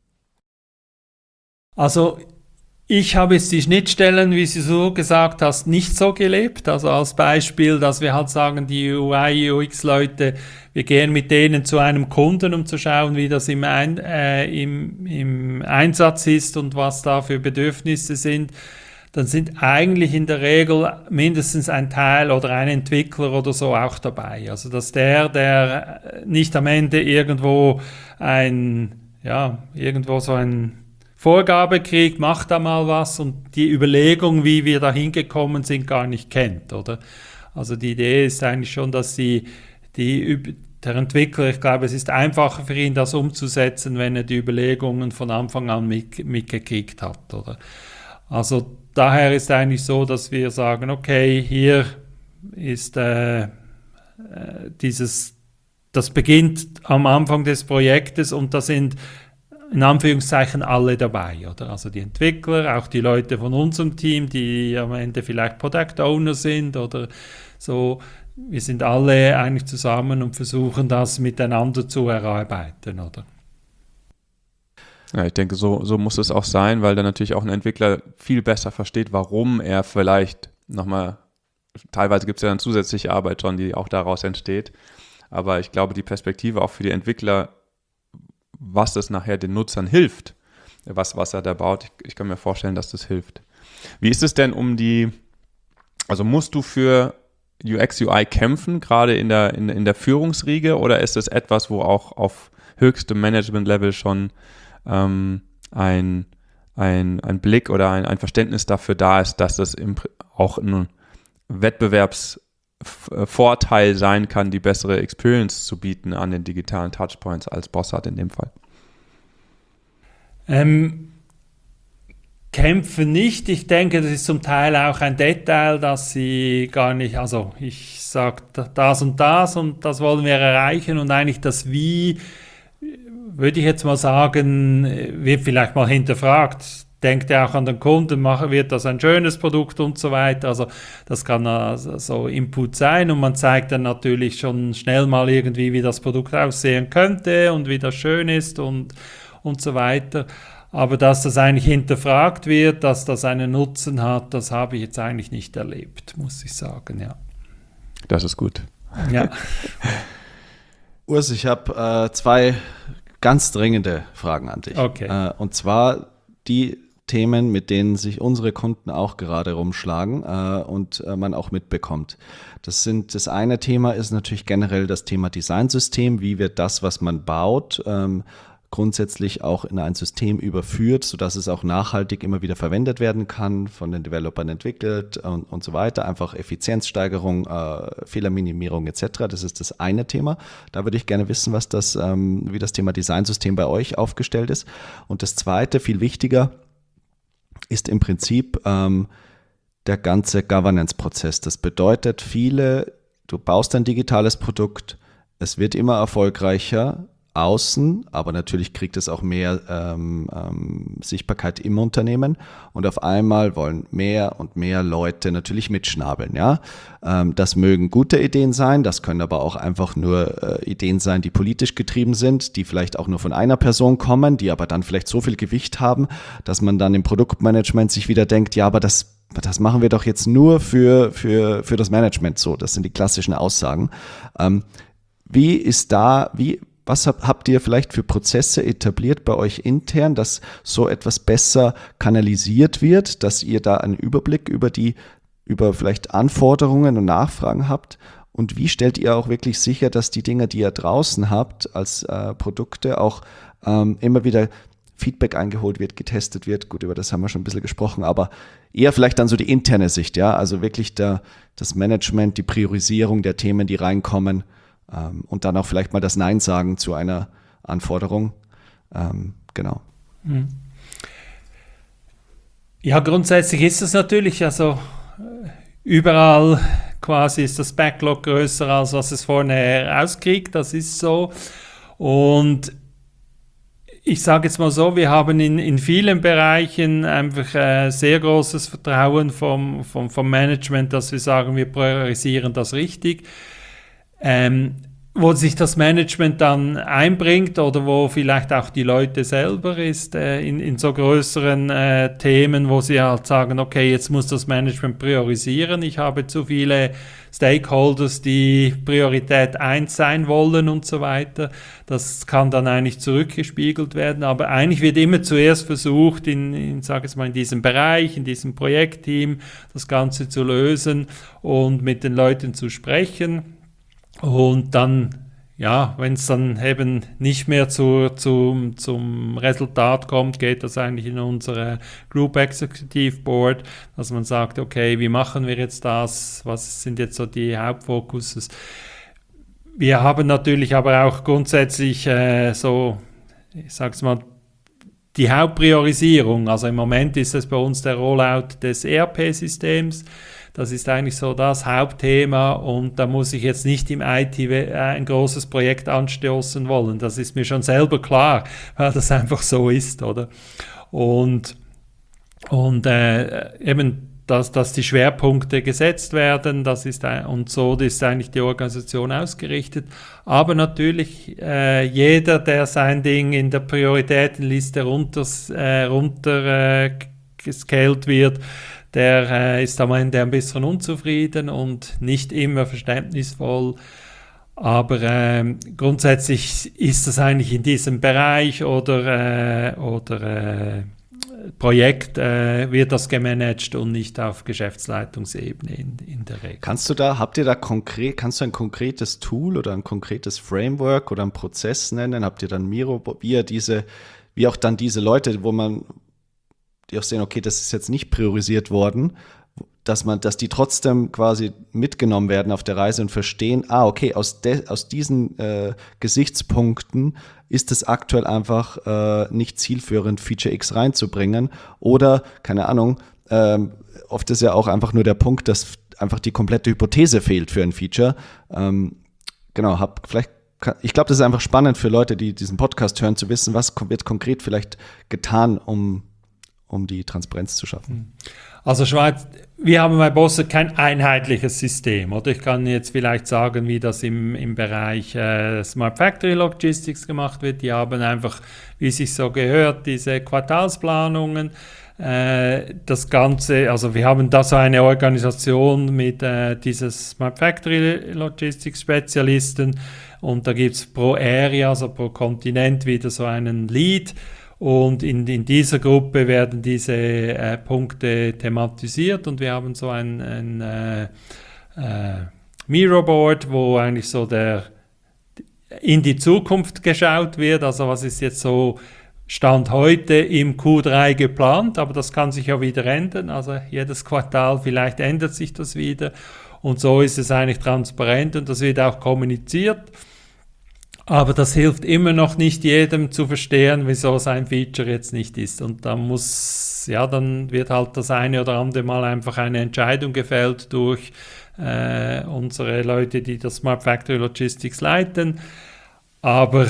Also ich habe jetzt die Schnittstellen, wie du so gesagt hast, nicht so gelebt. Also als Beispiel, dass wir halt sagen, die U I, U X-Leute, wir gehen mit denen zu einem Kunden, um zu schauen, wie das im, Ein, äh, im, im Einsatz ist und was da für Bedürfnisse sind. Dann sind eigentlich in der Regel mindestens ein Teil oder ein Entwickler oder so auch dabei. Also dass der, der nicht am Ende irgendwo ein, ja, irgendwo so ein Vorgabe kriegt, macht da mal was und die Überlegung, wie wir da hingekommen sind, gar nicht kennt, oder? Also die Idee ist eigentlich schon, dass sie, die, der Entwickler, ich glaube, es ist einfacher für ihn, das umzusetzen, wenn er die Überlegungen von Anfang an mit, mitgekriegt hat, oder? Also daher ist eigentlich so, dass wir sagen, okay, hier ist äh, dieses, das beginnt am Anfang des Projektes und da sind in Anführungszeichen alle dabei, oder? Also die Entwickler, auch die Leute von unserem Team, die am Ende vielleicht Product Owner sind oder so. Wir sind alle eigentlich zusammen und versuchen das miteinander zu erarbeiten, oder? Ja, ich denke, so, so muss es auch sein, weil dann natürlich auch ein Entwickler viel besser versteht, warum er vielleicht nochmal, teilweise gibt es ja dann zusätzliche Arbeit schon, die auch daraus entsteht. Aber ich glaube, die Perspektive auch für die Entwickler, was das nachher den Nutzern hilft, was, was er da baut. Ich, ich kann mir vorstellen, dass das hilft. Wie ist es denn um die, also musst du für U X, U I kämpfen, gerade in der, in, in der Führungsriege, oder ist es etwas, wo auch auf höchstem Management-Level schon ähm, ein, ein, ein Blick oder ein, ein Verständnis dafür da ist, dass das im, auch ein Wettbewerbsvorteil sein kann, die bessere Experience zu bieten an den digitalen Touchpoints als Bossart in dem Fall? Ähm, kämpfen nicht. Ich denke, das ist zum Teil auch ein Detail, dass sie gar nicht, also ich sage das und das und das wollen wir erreichen und eigentlich das Wie, würde ich jetzt mal sagen, wird vielleicht mal hinterfragt. Denkt ja auch an den Kunden, machen, wird das ein schönes Produkt und so weiter. Also das kann also so Input sein und man zeigt dann natürlich schon schnell mal irgendwie, wie das Produkt aussehen könnte und wie das schön ist und, und so weiter. Aber dass das eigentlich hinterfragt wird, dass das einen Nutzen hat, das habe ich jetzt eigentlich nicht erlebt, muss ich sagen, ja. Das ist gut. Ja. Urs, ich habe äh, zwei ganz dringende Fragen an dich. Okay. Äh, und zwar die Themen, mit denen sich unsere Kunden auch gerade rumschlagen äh, und äh, man auch mitbekommt. Das sind, das eine Thema ist natürlich generell das Thema Designsystem. Wie wird das, was man baut, ähm, grundsätzlich auch in ein System überführt, sodass es auch nachhaltig immer wieder verwendet werden kann, von den Developern entwickelt und, und so weiter. Einfach Effizienzsteigerung, äh, Fehlerminimierung et cetera. Das ist das eine Thema. Da würde ich gerne wissen, was das, ähm, wie das Thema Designsystem bei euch aufgestellt ist. Und das zweite, viel wichtiger, ist im Prinzip ähm, der ganze Governance-Prozess. Das bedeutet, viele, du baust ein digitales Produkt, es wird immer erfolgreicher außen, aber natürlich kriegt es auch mehr ähm, ähm, Sichtbarkeit im Unternehmen und auf einmal wollen mehr und mehr Leute natürlich mitschnabeln. Ja? Ähm, das mögen gute Ideen sein, das können aber auch einfach nur äh, Ideen sein, die politisch getrieben sind, die vielleicht auch nur von einer Person kommen, die aber dann vielleicht so viel Gewicht haben, dass man dann im Produktmanagement sich wieder denkt, ja, aber das Das machen wir doch jetzt nur für, für, für das Management so. Das sind die klassischen Aussagen. Ähm, wie ist da, wie, was hab, habt ihr vielleicht für Prozesse etabliert bei euch intern, dass so etwas besser kanalisiert wird, dass ihr da einen Überblick über die über vielleicht Anforderungen und Nachfragen habt? Und wie stellt ihr auch wirklich sicher, dass die Dinge, die ihr draußen habt als äh, Produkte, auch ähm, immer wieder Feedback eingeholt wird, getestet wird? Gut, über das haben wir schon ein bisschen gesprochen, aber eher vielleicht dann so die interne Sicht, ja, also wirklich der, das Management, die Priorisierung der Themen, die reinkommen, ähm, und dann auch vielleicht mal das Nein sagen zu einer Anforderung. Ähm, genau. Ja, grundsätzlich ist es natürlich, also überall quasi ist das Backlog größer, als was es vorne rauskriegt, das ist so. Und ich sage jetzt mal so, wir haben in, in vielen Bereichen einfach äh, sehr großes Vertrauen vom, vom, vom Management, dass wir sagen, wir priorisieren das richtig. Ähm, wo sich das Management dann einbringt oder wo vielleicht auch die Leute selber ist, äh, in, in so größeren äh, Themen, wo sie halt sagen, okay, jetzt muss das Management priorisieren, ich habe zu viele Stakeholders, die Priorität eins sein wollen und so weiter. Das kann dann eigentlich zurückgespiegelt werden, aber eigentlich wird immer zuerst versucht, in, in sage ich mal, in diesem Bereich, in diesem Projektteam das Ganze zu lösen und mit den Leuten zu sprechen. Und dann, ja, wenn es dann eben nicht mehr zu, zu, zum Resultat kommt, geht das eigentlich in unsere Group Executive Board, dass man sagt, okay, wie machen wir jetzt das? Was sind jetzt so die Hauptfokuses? Wir haben natürlich aber auch grundsätzlich äh, so, ich sag's mal, die Hauptpriorisierung. Also im Moment ist es bei uns der Rollout des E R P-Systems. Das ist eigentlich so das Hauptthema und da muss ich jetzt nicht im I T ein großes Projekt anstoßen wollen. Das ist mir schon selber klar, weil das einfach so ist, oder? Und, und äh, eben, dass, dass die Schwerpunkte gesetzt werden, das ist ein, und so ist eigentlich die Organisation ausgerichtet. Aber natürlich, äh, jeder, der sein Ding in der Prioritätenliste runter, äh, runter äh, gescaled wird, der äh, ist am Ende ein bisschen unzufrieden und nicht immer verständnisvoll. Aber äh, grundsätzlich ist das eigentlich in diesem Bereich oder, äh, oder äh, Projekt äh, wird das gemanagt und nicht auf Geschäftsleitungsebene in, in der Regel. Kannst du da, habt ihr da konkret, kannst du ein konkretes Tool oder ein konkretes Framework oder einen Prozess nennen? Habt ihr dann Miro, wie ihr diese, wie auch dann diese Leute, wo man die auch sehen, okay, das ist jetzt nicht priorisiert worden, dass man, dass die trotzdem quasi mitgenommen werden auf der Reise und verstehen, ah, okay, aus, de, aus diesen äh, Gesichtspunkten ist es aktuell einfach äh, nicht zielführend, Feature X reinzubringen oder, keine Ahnung, ähm, oft ist ja auch einfach nur der Punkt, dass einfach die komplette Hypothese fehlt für ein Feature. Ähm, genau, hab vielleicht ich glaube, das ist einfach spannend für Leute, die diesen Podcast hören, zu wissen, was wird konkret vielleicht getan, um um die Transparenz zu schaffen. Also Schweiz, wir haben bei Bossard kein einheitliches System. Oder ich kann jetzt vielleicht sagen, wie das im, im Bereich äh, Smart Factory Logistics gemacht wird. Die haben einfach, wie es sich so gehört, diese Quartalsplanungen. Äh, das Ganze, also wir haben da so eine Organisation mit äh, dieses Smart Factory Logistics Spezialisten und da gibt es pro Area, also pro Kontinent wieder so einen Lead. Und in, in dieser Gruppe werden diese äh, Punkte thematisiert und wir haben so ein, ein äh, äh, Miro-Board, wo eigentlich so der in die Zukunft geschaut wird. Also was ist jetzt so Stand heute im Q drei geplant, aber das kann sich ja wieder ändern. Also jedes Quartal vielleicht ändert sich das wieder und so ist es eigentlich transparent und das wird auch kommuniziert. Aber das hilft immer noch nicht jedem zu verstehen, wieso sein Feature jetzt nicht ist. Und da muss, ja, dann wird halt das eine oder andere Mal einfach eine Entscheidung gefällt durch äh, unsere Leute, die das Smart Factory Logistics leiten. Aber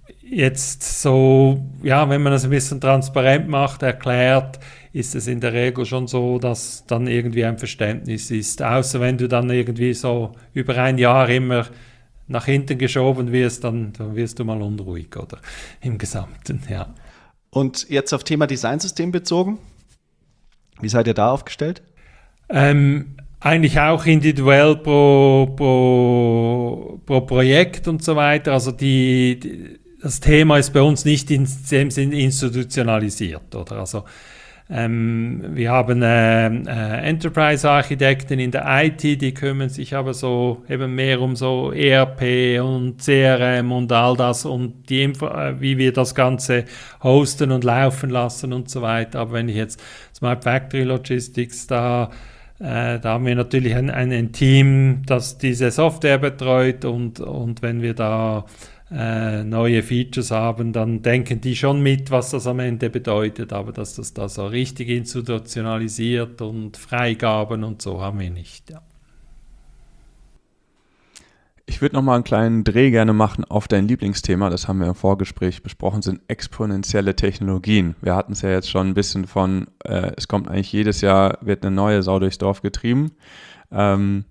jetzt so, ja, wenn man das ein bisschen transparent macht, erklärt, ist es in der Regel schon so, dass dann irgendwie ein Verständnis ist. Außer wenn du dann irgendwie so über ein Jahr immer nach hinten geschoben wirst, dann, dann wirst du mal unruhig, oder? Im Gesamten, ja. Und jetzt auf Thema Designsystem bezogen, wie seid ihr da aufgestellt? Ähm, eigentlich auch individuell pro, pro, pro Projekt und so weiter. Also die, die, das Thema ist bei uns nicht in dem Sinn institutionalisiert, oder? Also Ähm, wir haben äh, äh, Enterprise-Architekten in der I T, die kümmern sich aber so eben mehr um so E R P und C R M und all das und die Info, äh, wie wir das Ganze hosten und laufen lassen und so weiter. Aber wenn ich jetzt Smart Factory Logistics, da, äh, da haben wir natürlich ein, ein Team, das diese Software betreut und, und wenn wir da Äh, neue Features haben, dann denken die schon mit, was das am Ende bedeutet, aber dass das da so richtig institutionalisiert und Freigaben und so haben wir nicht. Ja. Ich würde nochmal einen kleinen Dreh gerne machen auf dein Lieblingsthema, das haben wir im Vorgespräch besprochen, sind exponentielle Technologien. Wir hatten es ja jetzt schon ein bisschen von, äh, es kommt eigentlich jedes Jahr, wird eine neue Sau durchs Dorf getrieben. Ähm,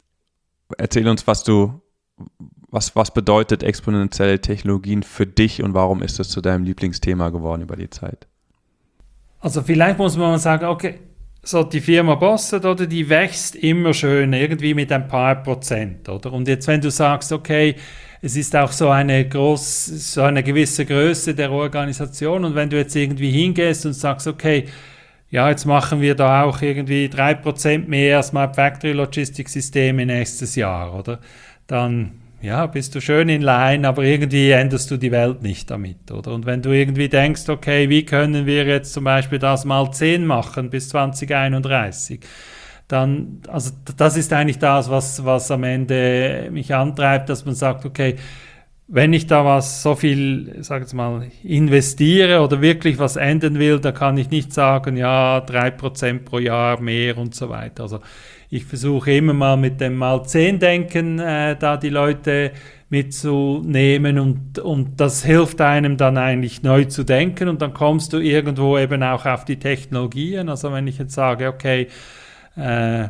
erzähl uns, was du Was, was bedeutet exponentielle Technologien für dich und warum ist es zu deinem Lieblingsthema geworden über die Zeit? Also vielleicht muss man mal sagen, okay, so die Firma Bossard, oder, die wächst immer schön, irgendwie mit ein paar Prozent, oder? Und jetzt, wenn du sagst, okay, es ist auch so eine groß, so eine gewisse Größe der Organisation und wenn du jetzt irgendwie hingehst und sagst, okay, ja, jetzt machen wir da auch irgendwie drei Prozent mehr Smart Factory Logistics Systeme nächstes Jahr, oder? Dann ja, bist du schön in Line, aber irgendwie änderst du die Welt nicht damit, oder? Und wenn du irgendwie denkst, okay, wie können wir jetzt zum Beispiel das mal zehn machen bis zwanzig einunddreißig, dann, also das ist eigentlich das, was, was am Ende mich antreibt, dass man sagt, okay, wenn ich da was so viel, sag jetzt mal, investiere oder wirklich was ändern will, da kann ich nicht sagen, ja, drei Prozent pro Jahr mehr und so weiter. Also ich versuche immer mal mit dem mal zehn Denken äh, da die Leute mitzunehmen und, und das hilft einem dann eigentlich neu zu denken und dann kommst du irgendwo eben auch auf die Technologien. Also wenn ich jetzt sage, okay, äh,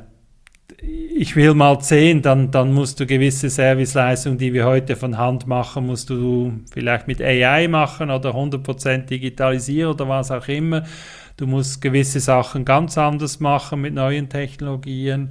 ich will mal zehn, dann, dann musst du gewisse Serviceleistungen, die wir heute von Hand machen, musst du vielleicht mit A I machen oder hundert Prozent digitalisieren oder was auch immer. Du musst gewisse Sachen ganz anders machen mit neuen Technologien.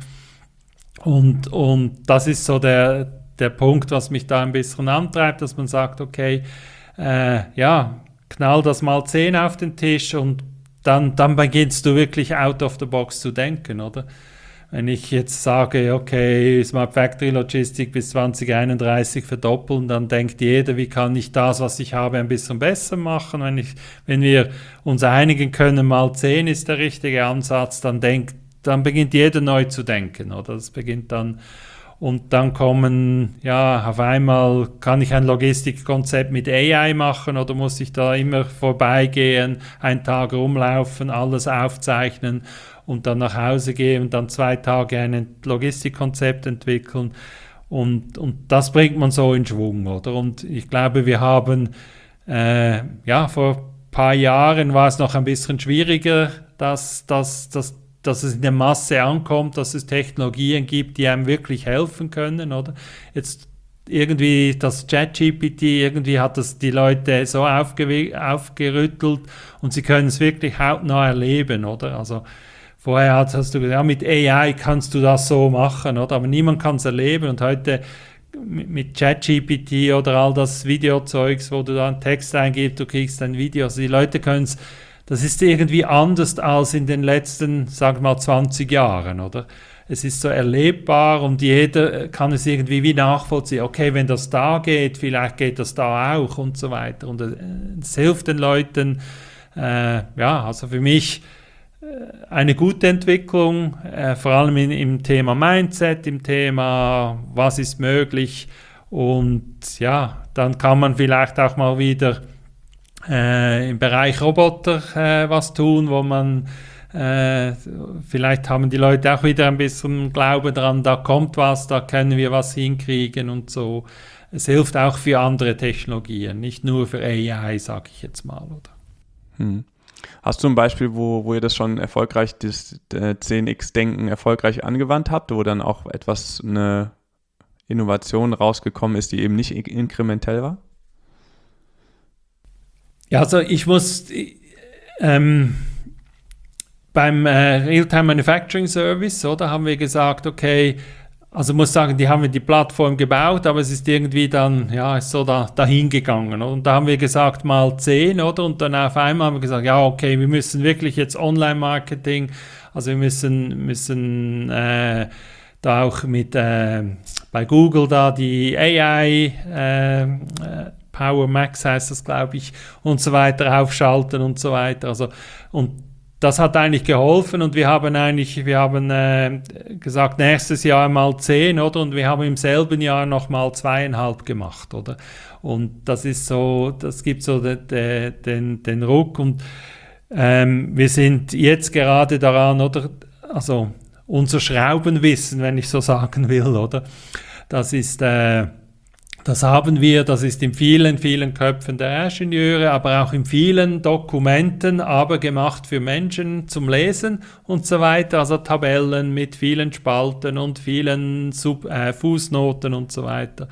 Und, und das ist so der, der Punkt, was mich da ein bisschen antreibt, dass man sagt, okay, äh, ja, knall das mal zehn auf den Tisch und dann, dann beginnst du wirklich out of the box zu denken, oder? Wenn ich jetzt sage, okay, Smart Factory Logistik bis zwanzig einunddreißig verdoppeln, dann denkt jeder, wie kann ich das, was ich habe, ein bisschen besser machen. Wenn, ich, wenn wir uns einigen können, mal zehn ist der richtige Ansatz, dann, denkt, dann beginnt jeder neu zu denken. Oder? Das beginnt dann, und dann kommen, ja, auf einmal kann ich ein Logistikkonzept mit A I machen oder muss ich da immer vorbeigehen, einen Tag rumlaufen, alles aufzeichnen und dann nach Hause gehen und dann zwei Tage ein Logistikkonzept entwickeln. Und, und das bringt man so in Schwung, oder? Und ich glaube, wir haben, äh, ja, vor ein paar Jahren war es noch ein bisschen schwieriger, dass, dass, dass, dass es in der Masse ankommt, dass es Technologien gibt, die einem wirklich helfen können, oder? Jetzt irgendwie das ChatGPT, irgendwie hat das die Leute so aufge- aufgerüttelt und sie können es wirklich hautnah erleben, oder? Also vorher hast du gesagt, ja, mit A I kannst du das so machen, oder? Aber niemand kann es erleben und heute mit ChatGPT oder all das Videozeugs, wo du da einen Text eingibst, du kriegst ein Video, also die Leute können es, das ist irgendwie anders als in den letzten, sag mal, zwanzig Jahren, oder? Es ist so erlebbar und jeder kann es irgendwie wie nachvollziehen. Okay, wenn das da geht, vielleicht geht das da auch und so weiter. Und es hilft den Leuten, äh, ja, also für mich eine gute Entwicklung, äh, vor allem in, im Thema Mindset, im Thema, was ist möglich. Und ja, dann kann man vielleicht auch mal wieder äh, im Bereich Roboter äh, was tun, wo man äh, vielleicht haben die Leute auch wieder ein bisschen Glauben daran, da kommt was, da können wir was hinkriegen und so. Es hilft auch für andere Technologien, nicht nur für A I, sage ich jetzt mal. Oder? Hm. Hast du ein Beispiel, wo, wo ihr das schon erfolgreich, das äh, zehn X-Denken erfolgreich angewandt habt, wo dann auch etwas, eine Innovation rausgekommen ist, die eben nicht inkrementell war? Ja, also ich muss ähm, beim äh, Real-Time Manufacturing Service, oder, haben wir gesagt, okay, Also ich muss sagen, die haben wir die Plattform gebaut, aber es ist irgendwie dann, ja, ist so da, dahin gegangen. Und da haben wir gesagt, mal zehn, oder? Und dann auf einmal haben wir gesagt, ja, okay, wir müssen wirklich jetzt Online-Marketing, also wir müssen, müssen äh, da auch mit, äh, bei Google da die A I, äh, Power Max heißt das, glaube ich, und so weiter aufschalten und so weiter. Also, und das hat eigentlich geholfen und wir haben eigentlich, wir haben äh, gesagt, nächstes Jahr mal zehn, oder? Und wir haben im selben Jahr noch mal zweieinhalb gemacht, oder? Und das ist so, das gibt so de, de, den, den Ruck und ähm, wir sind jetzt gerade daran, oder? Also unser Schraubenwissen, wenn ich so sagen will, oder? Das ist äh, Das haben wir, das ist in vielen, vielen Köpfen der Ingenieure, aber auch in vielen Dokumenten, aber gemacht für Menschen zum Lesen und so weiter, also Tabellen mit vielen Spalten und vielen Sub, äh, Fußnoten und so weiter.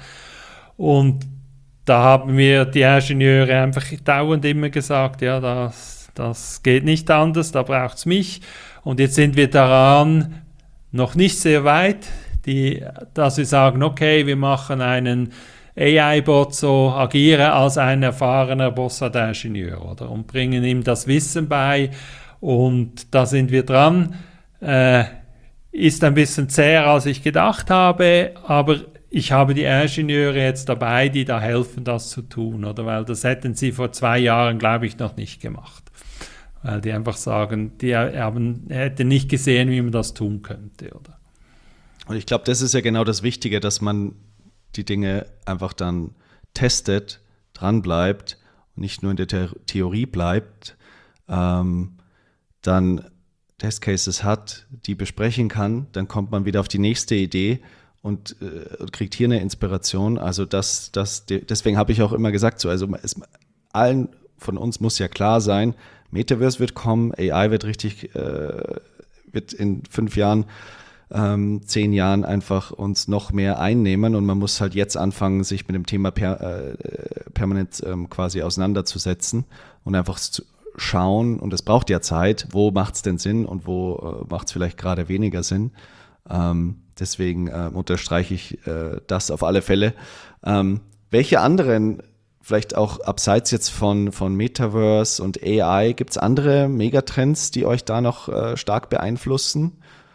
Und da haben wir die Ingenieure einfach dauernd immer gesagt, ja, das, das geht nicht anders, da braucht es mich. Und jetzt sind wir daran, noch nicht sehr weit, die, dass wir sagen, okay, wir machen einen A I-Bot, so agiere als ein erfahrener Bossard-Ingenieur, oder? Und bringen ihm das Wissen bei. Und da sind wir dran. Äh, ist ein bisschen zäher, als ich gedacht habe, aber ich habe die Ingenieure jetzt dabei, die da helfen, das zu tun, oder? Weil das hätten sie vor zwei Jahren, glaube ich, noch nicht gemacht. Weil die einfach sagen, die haben, hätten nicht gesehen, wie man das tun könnte, oder? Und ich glaube, das ist ja genau das Wichtige, dass man die Dinge einfach dann testet, dranbleibt und nicht nur in der The- Theorie bleibt, ähm, dann Testcases hat, die besprechen kann, dann kommt man wieder auf die nächste Idee und äh, kriegt hier eine Inspiration. Also das, das, deswegen habe ich auch immer gesagt, so, also es, allen von uns muss ja klar sein, Metaverse wird kommen, A I wird richtig, äh, wird in fünf Jahren Ähm, zehn Jahren einfach uns noch mehr einnehmen und man muss halt jetzt anfangen, sich mit dem Thema per, äh, permanent ähm, quasi auseinanderzusetzen und einfach zu schauen, und es braucht ja Zeit, wo macht es denn Sinn und wo äh, macht es vielleicht gerade weniger Sinn. Ähm, deswegen äh, unterstreiche ich äh, das auf alle Fälle. Ähm, welche anderen, vielleicht auch abseits jetzt von, von Metaverse und A I, gibt es andere Megatrends, die euch da noch äh, stark beeinflussen?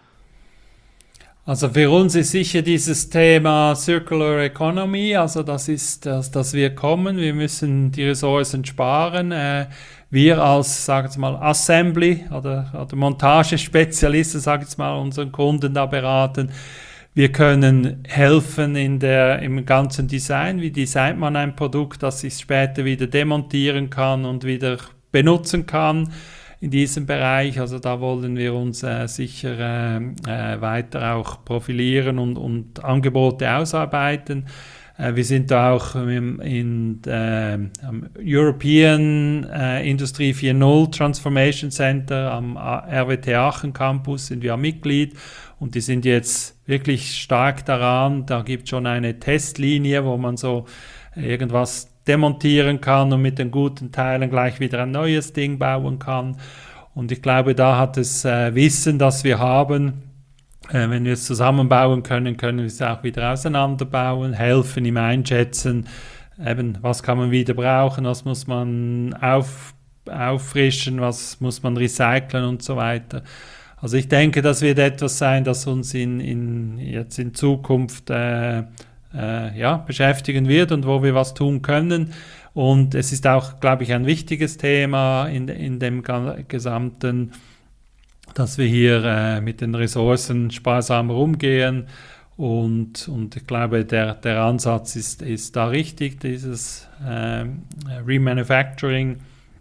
Also für uns ist sicher dieses Thema Circular Economy, also das ist, dass, dass wir kommen, wir müssen die Ressourcen sparen. Äh, wir als, sagen wir mal, Assembly oder, oder Montagespezialisten, sagen wir mal, unseren Kunden da beraten. Wir können helfen in der, im ganzen Design. Wie designt man ein Produkt, das ich später wieder demontieren kann und wieder benutzen kann in diesem Bereich. Also da wollen wir uns äh, sicher äh, äh, weiter auch profilieren und, und Angebote ausarbeiten. Äh, wir sind da auch im, in äh, am European äh, Industrie vier Punkt null Transformation Center am R W T Aachen Campus sind wir Mitglied und die sind jetzt wirklich stark daran. Da gibt es schon eine Testlinie, wo man so irgendwas demontieren kann und mit den guten Teilen gleich wieder ein neues Ding bauen kann. Und ich glaube, da hat das äh, Wissen, das wir haben, äh, wenn wir es zusammenbauen können, können wir es auch wieder auseinanderbauen, helfen im Einschätzen, eben, was kann man wieder brauchen, was muss man auf, auffrischen, was muss man recyceln und so weiter. Also ich denke, das wird etwas sein, das uns in, in, jetzt in Zukunft äh, Äh, ja, beschäftigen wird und wo wir was tun können. Und es ist auch, glaube ich, ein wichtiges Thema in, in dem Gesamten, dass wir hier äh, mit den Ressourcen sparsamer umgehen. Und, und ich glaube, der, der Ansatz ist, ist da richtig, dieses äh, Remanufacturing.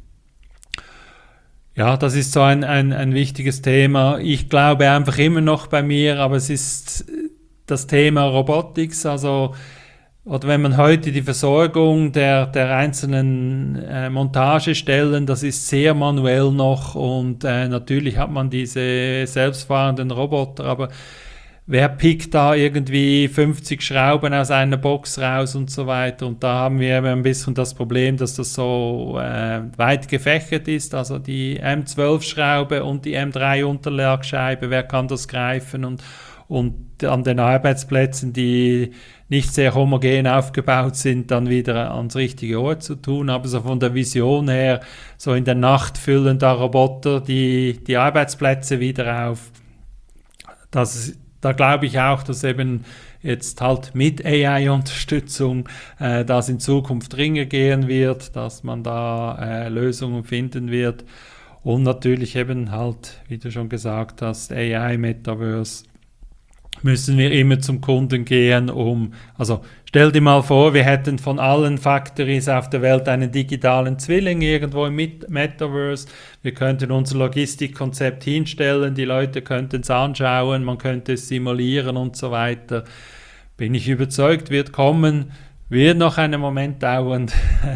Ja, das ist so ein, ein, ein wichtiges Thema. Ich glaube einfach immer noch bei mir, aber es ist das Thema Robotics, also oder wenn man heute die Versorgung der, der einzelnen äh, Montagestellen, das ist sehr manuell noch und äh, natürlich hat man diese selbstfahrenden Roboter, aber wer pickt da irgendwie fünfzig Schrauben aus einer Box raus und so weiter, und da haben wir ein bisschen das Problem, dass das so äh, weit gefächert ist, also die M zwölf Schraube und die M drei Unterlegscheibe, wer kann das greifen und und an den Arbeitsplätzen, die nicht sehr homogen aufgebaut sind, dann wieder ans richtige Ort zu tun. Aber so von der Vision her, so in der Nacht füllen da Roboter die, die Arbeitsplätze wieder auf. Das, da glaube ich auch, dass eben jetzt halt mit A I-Unterstützung äh, das in Zukunft dringender gehen wird, dass man da äh, Lösungen finden wird. Und natürlich eben halt, wie du schon gesagt hast, A I, Metaverse, müssen wir immer zum Kunden gehen, um, also stell dir mal vor, wir hätten von allen Factories auf der Welt einen digitalen Zwilling irgendwo im Metaverse. Wir könnten unser Logistikkonzept hinstellen, die Leute könnten es anschauen, man könnte es simulieren und so weiter. Bin ich überzeugt, wird kommen, wird noch einen Moment dauern,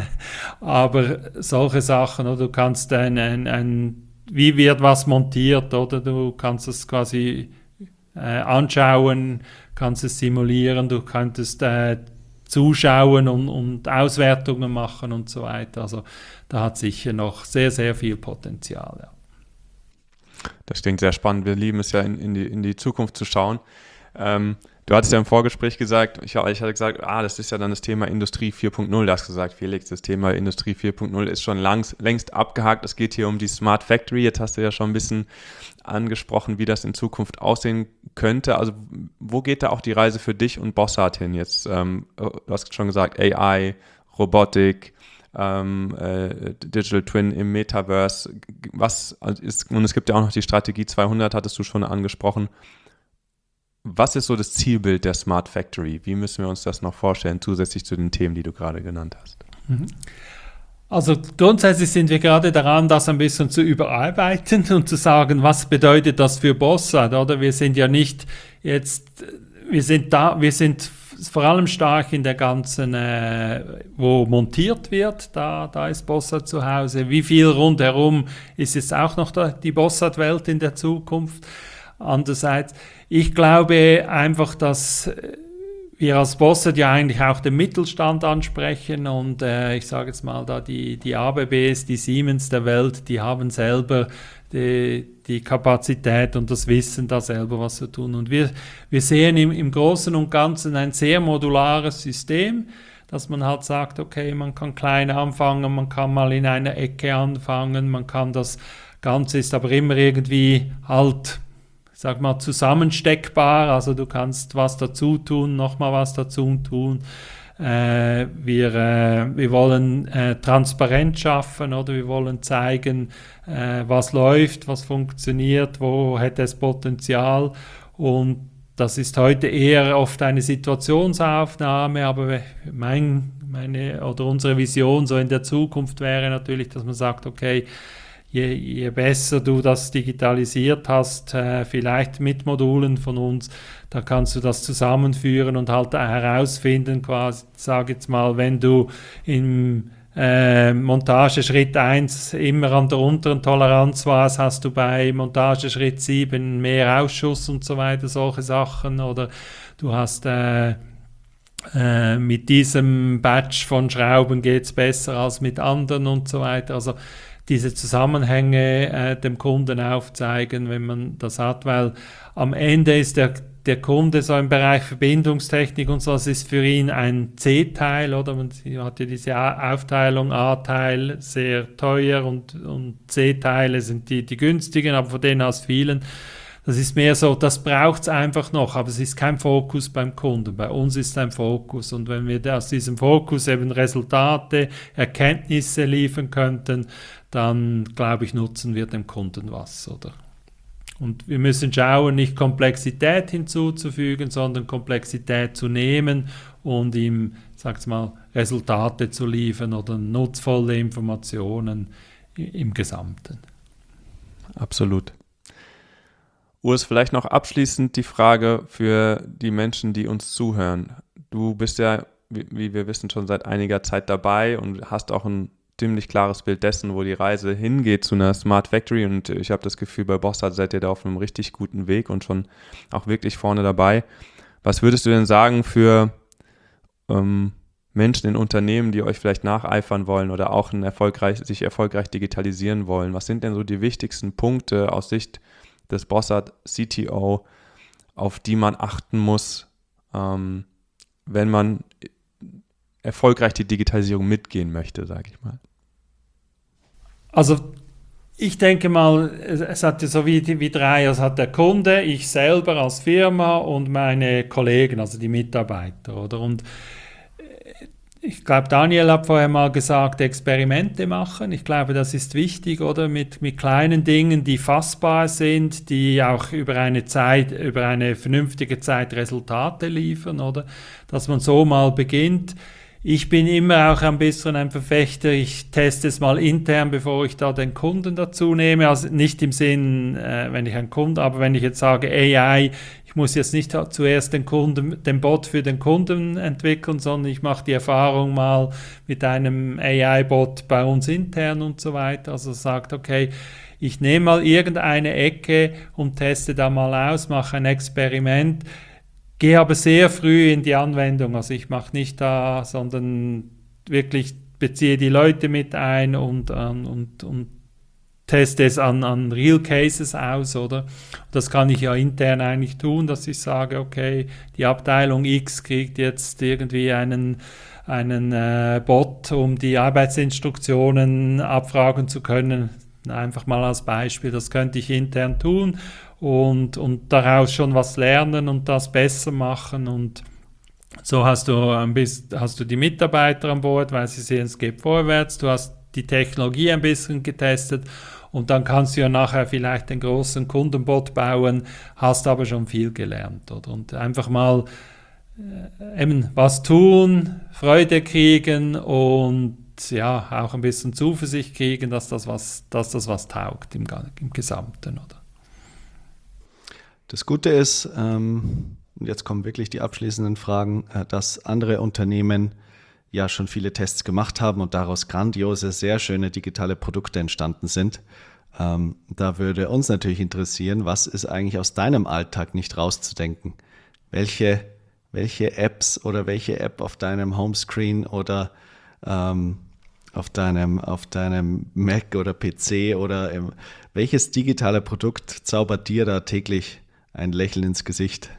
aber solche Sachen, oder du kannst ein, ein, ein, wie wird was montiert, oder du kannst es quasi äh, anschauen, kannst es simulieren, du könntest äh, zuschauen und, und Auswertungen machen und so weiter. Also da hat sicher noch sehr, sehr viel Potenzial. Ja. Das klingt sehr spannend. Wir lieben es ja, in, in, die, in die Zukunft zu schauen. Ähm, du hattest ja im Vorgespräch gesagt, ich, ich hatte gesagt, ah, das ist ja dann das Thema Industrie vier Punkt null. Du hast gesagt, Felix, das Thema Industrie vier Punkt null ist schon langs, längst abgehakt. Es geht hier um die Smart Factory. Jetzt hast du ja schon ein bisschen angesprochen, wie das in Zukunft aussehen könnte. Also wo geht da auch die Reise für dich und Bossart hin jetzt? Ähm, du hast schon gesagt, A I, Robotik, ähm, äh, Digital Twin im Metaverse. Was ist, und es gibt ja auch noch die Strategie zweihundert, hattest du schon angesprochen. Was ist so das Zielbild der Smart Factory? Wie müssen wir uns das noch vorstellen, zusätzlich zu den Themen, die du gerade genannt hast? Also grundsätzlich sind wir gerade daran, das ein bisschen zu überarbeiten und zu sagen, was bedeutet das für Bossart, oder? Wir sind ja nicht jetzt, wir sind da, wir sind vor allem stark in der ganzen, äh, wo montiert wird, da, da ist Bossart zu Hause. Wie viel rundherum ist jetzt auch noch da, die Bossart-Welt in der Zukunft? Andererseits, ich glaube einfach, dass wir als Bossart ja eigentlich auch den Mittelstand ansprechen und äh, ich sage jetzt mal da die, die A B Bs, die Siemens der Welt, die haben selber die, die Kapazität und das Wissen, da selber was zu tun. Und wir, wir sehen im, im Großen und Ganzen ein sehr modulares System, dass man halt sagt, okay, man kann klein anfangen, man kann mal in einer Ecke anfangen, man kann das Ganze ist aber immer irgendwie halt, sag mal, zusammensteckbar, also du kannst was dazu tun, nochmal was dazu tun. Äh, wir, äh, wir wollen äh, Transparenz schaffen, oder wir wollen zeigen, äh, was läuft, was funktioniert, wo hätte es Potenzial, und das ist heute eher oft eine Situationsaufnahme, aber mein, meine oder unsere Vision so in der Zukunft wäre natürlich, dass man sagt, okay, Je, je besser du das digitalisiert hast, äh, vielleicht mit Modulen von uns, da kannst du das zusammenführen und halt herausfinden, quasi, sag jetzt mal, wenn du im äh, Montageschritt eins immer an der unteren Toleranz warst, hast du bei Montageschritt sieben mehr Ausschuss und so weiter, solche Sachen, oder du hast äh, äh, mit diesem Batch von Schrauben geht es besser als mit anderen und so weiter, also diese Zusammenhänge äh, dem Kunden aufzeigen, wenn man das hat, weil am Ende ist der, der Kunde so im Bereich Verbindungstechnik und so, das ist für ihn ein C-Teil, oder? Man hat ja diese Aufteilung, A-Teil sehr teuer und, und C-Teile sind die, die günstigen, aber von denen aus vielen. Das ist mehr so, das braucht es einfach noch, aber es ist kein Fokus beim Kunden. Bei uns ist ein Fokus, und wenn wir aus diesem Fokus eben Resultate, Erkenntnisse liefern könnten, dann, glaube ich, nutzen wir dem Kunden was, oder? Und wir müssen schauen, nicht Komplexität hinzuzufügen, sondern Komplexität zu nehmen und ihm, sag's mal, Resultate zu liefern oder nutzvolle Informationen im Gesamten. Absolut. Urs, vielleicht noch abschließend die Frage für die Menschen, die uns zuhören. Du bist ja, wie wir wissen, schon seit einiger Zeit dabei und hast auch ein ziemlich klares Bild dessen, wo die Reise hingeht zu einer Smart Factory, und ich habe das Gefühl, bei Bossart seid ihr da auf einem richtig guten Weg und schon auch wirklich vorne dabei. Was würdest du denn sagen für ähm, Menschen in Unternehmen, die euch vielleicht nacheifern wollen oder auch ein erfolgreich, sich erfolgreich digitalisieren wollen? Was sind denn so die wichtigsten Punkte aus Sicht des Bossart C T O, auf die man achten muss, ähm, wenn man erfolgreich die Digitalisierung mitgehen möchte, sage ich mal? Also ich denke mal, es hat ja so wie, wie drei, es hat der Kunde, ich selber als Firma und meine Kollegen, also die Mitarbeiter, oder? Und ich glaube, Daniel hat vorher mal gesagt, Experimente machen. Ich glaube, das ist wichtig, oder? Mit, mit kleinen Dingen, die fassbar sind, die auch über eine Zeit, über eine vernünftige Zeit Resultate liefern, oder? Dass man so mal beginnt. Ich bin immer auch ein bisschen ein Verfechter, ich teste es mal intern, bevor ich da den Kunden dazu nehme. Also nicht im Sinn, äh, wenn ich ein Kunde, aber wenn ich jetzt sage A I, ich muss jetzt nicht zuerst den Kunden, den Bot für den Kunden entwickeln, sondern ich mache die Erfahrung mal mit einem A I-Bot bei uns intern und so weiter. Also sagt, okay, ich nehme mal irgendeine Ecke und teste da mal aus, mache ein Experiment. Gehe aber sehr früh in die Anwendung, also ich mache nicht da, sondern wirklich beziehe die Leute mit ein und, und, und teste es an, an Real Cases aus, oder? Das kann ich ja intern eigentlich tun, dass ich sage, okay, die Abteilung X kriegt jetzt irgendwie einen, einen äh, Bot, um die Arbeitsinstruktionen abfragen zu können. Einfach mal als Beispiel, das könnte ich intern tun. Und, und daraus schon was lernen und das besser machen, und so hast du ein bisschen, hast du die Mitarbeiter an Bord, weil sie sehen, es geht vorwärts, du hast die Technologie ein bisschen getestet und dann kannst du ja nachher vielleicht den großen Kundenbot bauen, hast aber schon viel gelernt, oder? Und einfach mal äh, eben was tun, Freude kriegen und ja, auch ein bisschen Zuversicht kriegen, dass das was, dass das was taugt im, im Gesamten, oder? Das Gute ist, ähm, und jetzt kommen wirklich die abschließenden Fragen, äh, dass andere Unternehmen ja schon viele Tests gemacht haben und daraus grandiose, sehr schöne digitale Produkte entstanden sind. Ähm, da würde uns natürlich interessieren, was ist eigentlich aus deinem Alltag nicht rauszudenken? Welche, welche Apps oder welche App auf deinem Homescreen oder ähm, auf deinem, auf deinem Mac oder P C oder im, welches digitale Produkt zaubert dir da täglich ein Lächeln ins Gesicht?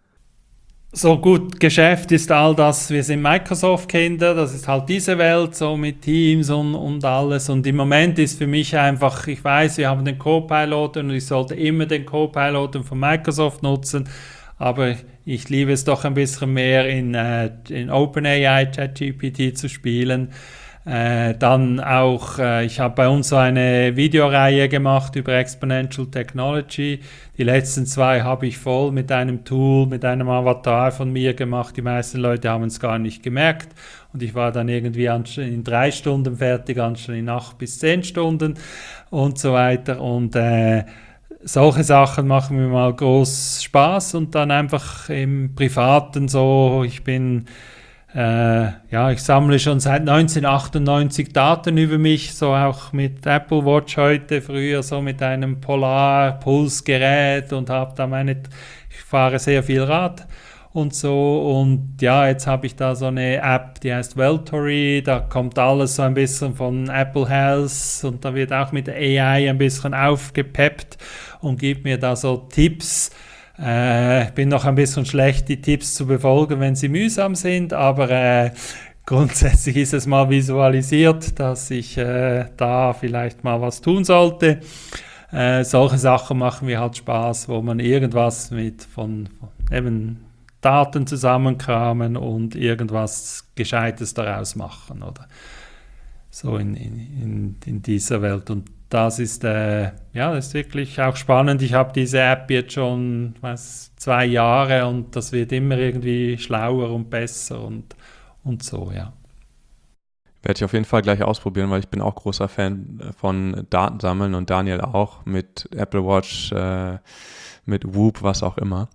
So gut, Geschäft ist all das, wir sind Microsoft-Kinder, das ist halt diese Welt, so mit Teams und, und alles. Und im Moment ist für mich einfach, ich weiß, wir haben den Copilot und ich sollte immer den Copilot von Microsoft nutzen, aber ich liebe es doch ein bisschen mehr in, äh, in OpenAI, ChatGPT zu spielen. Äh, dann auch, äh, ich habe bei uns so eine Videoreihe gemacht über Exponential Technology. Die letzten zwei habe ich voll mit einem Tool, mit einem Avatar von mir gemacht. Die meisten Leute haben es gar nicht gemerkt. Und ich war dann irgendwie in drei Stunden fertig, anstatt in acht bis zehn Stunden und so weiter. Und äh, solche Sachen machen mir mal groß Spaß. Und dann einfach im Privaten so, ich bin... Äh, ja, ich sammle schon seit neunzehnhundertachtundneunzig Daten über mich, so auch mit Apple Watch heute, früher so mit einem Polar-Pulsgerät und habe da meine, ich fahre sehr viel Rad und so, und ja, jetzt habe ich da so eine App, die heißt Welltory, da kommt alles so ein bisschen von Apple Health und da wird auch mit A I ein bisschen aufgepeppt und gibt mir da so Tipps. Ich äh, bin noch ein bisschen schlecht, die Tipps zu befolgen, wenn sie mühsam sind, aber äh, grundsätzlich ist es mal visualisiert, dass ich äh, da vielleicht mal was tun sollte. Äh, solche Sachen machen mir halt Spaß, wo man irgendwas mit von, von eben Daten zusammenkramen und irgendwas Gescheites daraus machen, oder so in, in, in dieser Welt. Und das ist, äh, ja, das ist wirklich auch spannend. Ich habe diese App jetzt schon weiß, zwei Jahre und das wird immer irgendwie schlauer und besser und, und so, ja. Werde ich auf jeden Fall gleich ausprobieren, weil ich bin auch großer Fan von Datensammeln und Daniel auch mit Apple Watch, äh, mit Whoop, was auch immer.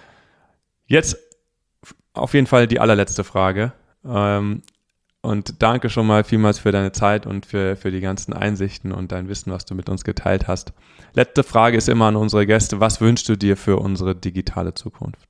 Jetzt auf jeden Fall die allerletzte Frage. Ähm, Und danke schon mal vielmals für deine Zeit und für, für die ganzen Einsichten und dein Wissen, was du mit uns geteilt hast. Letzte Frage ist immer an unsere Gäste. Was wünschst du dir für unsere digitale Zukunft?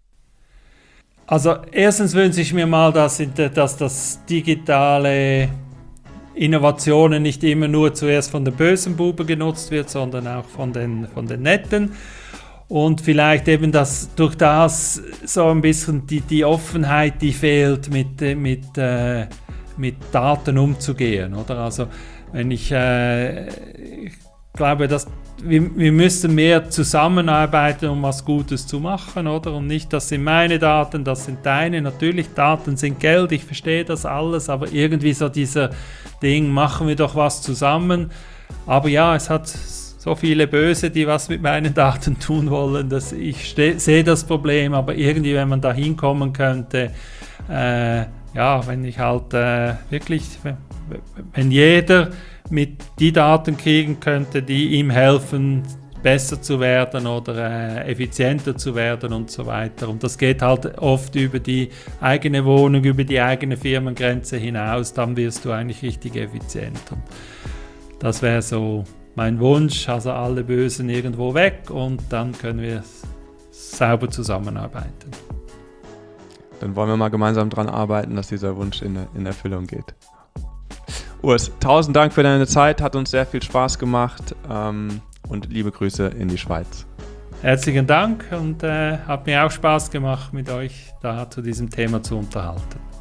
Also erstens wünsche ich mir mal, dass, dass das digitale Innovationen nicht immer nur zuerst von den bösen Buben genutzt wird, sondern auch von den, von den Netten. Und vielleicht eben das, durch das so ein bisschen die, die Offenheit, die fehlt, mit, mit, äh, mit Daten umzugehen, oder? Also wenn ich, äh, ich glaube, dass wir, wir müssen mehr zusammenarbeiten, um was Gutes zu machen, oder? Und nicht, das sind meine Daten, das sind deine. Natürlich, Daten sind Geld, ich verstehe das alles, aber irgendwie so dieser Ding, machen wir doch was zusammen. Aber ja, es hat so viele Böse, die was mit meinen Daten tun wollen, dass ich ste- sehe das Problem, aber irgendwie, wenn man da hinkommen könnte, äh, ja, wenn ich halt äh, wirklich, wenn, wenn jeder mit die Daten kriegen könnte, die ihm helfen, besser zu werden oder äh, effizienter zu werden und so weiter. Und das geht halt oft über die eigene Wohnung, über die eigene Firmengrenze hinaus, dann wirst du eigentlich richtig effizient. Und das wäre so mein Wunsch, also alle Bösen irgendwo weg und dann können wir sauber zusammenarbeiten. Dann wollen wir mal gemeinsam daran arbeiten, dass dieser Wunsch in, in Erfüllung geht. Urs, tausend Dank für deine Zeit, hat uns sehr viel Spaß gemacht ähm, und liebe Grüße in die Schweiz. Herzlichen Dank und äh, hat mir auch Spaß gemacht, mit euch da zu diesem Thema zu unterhalten.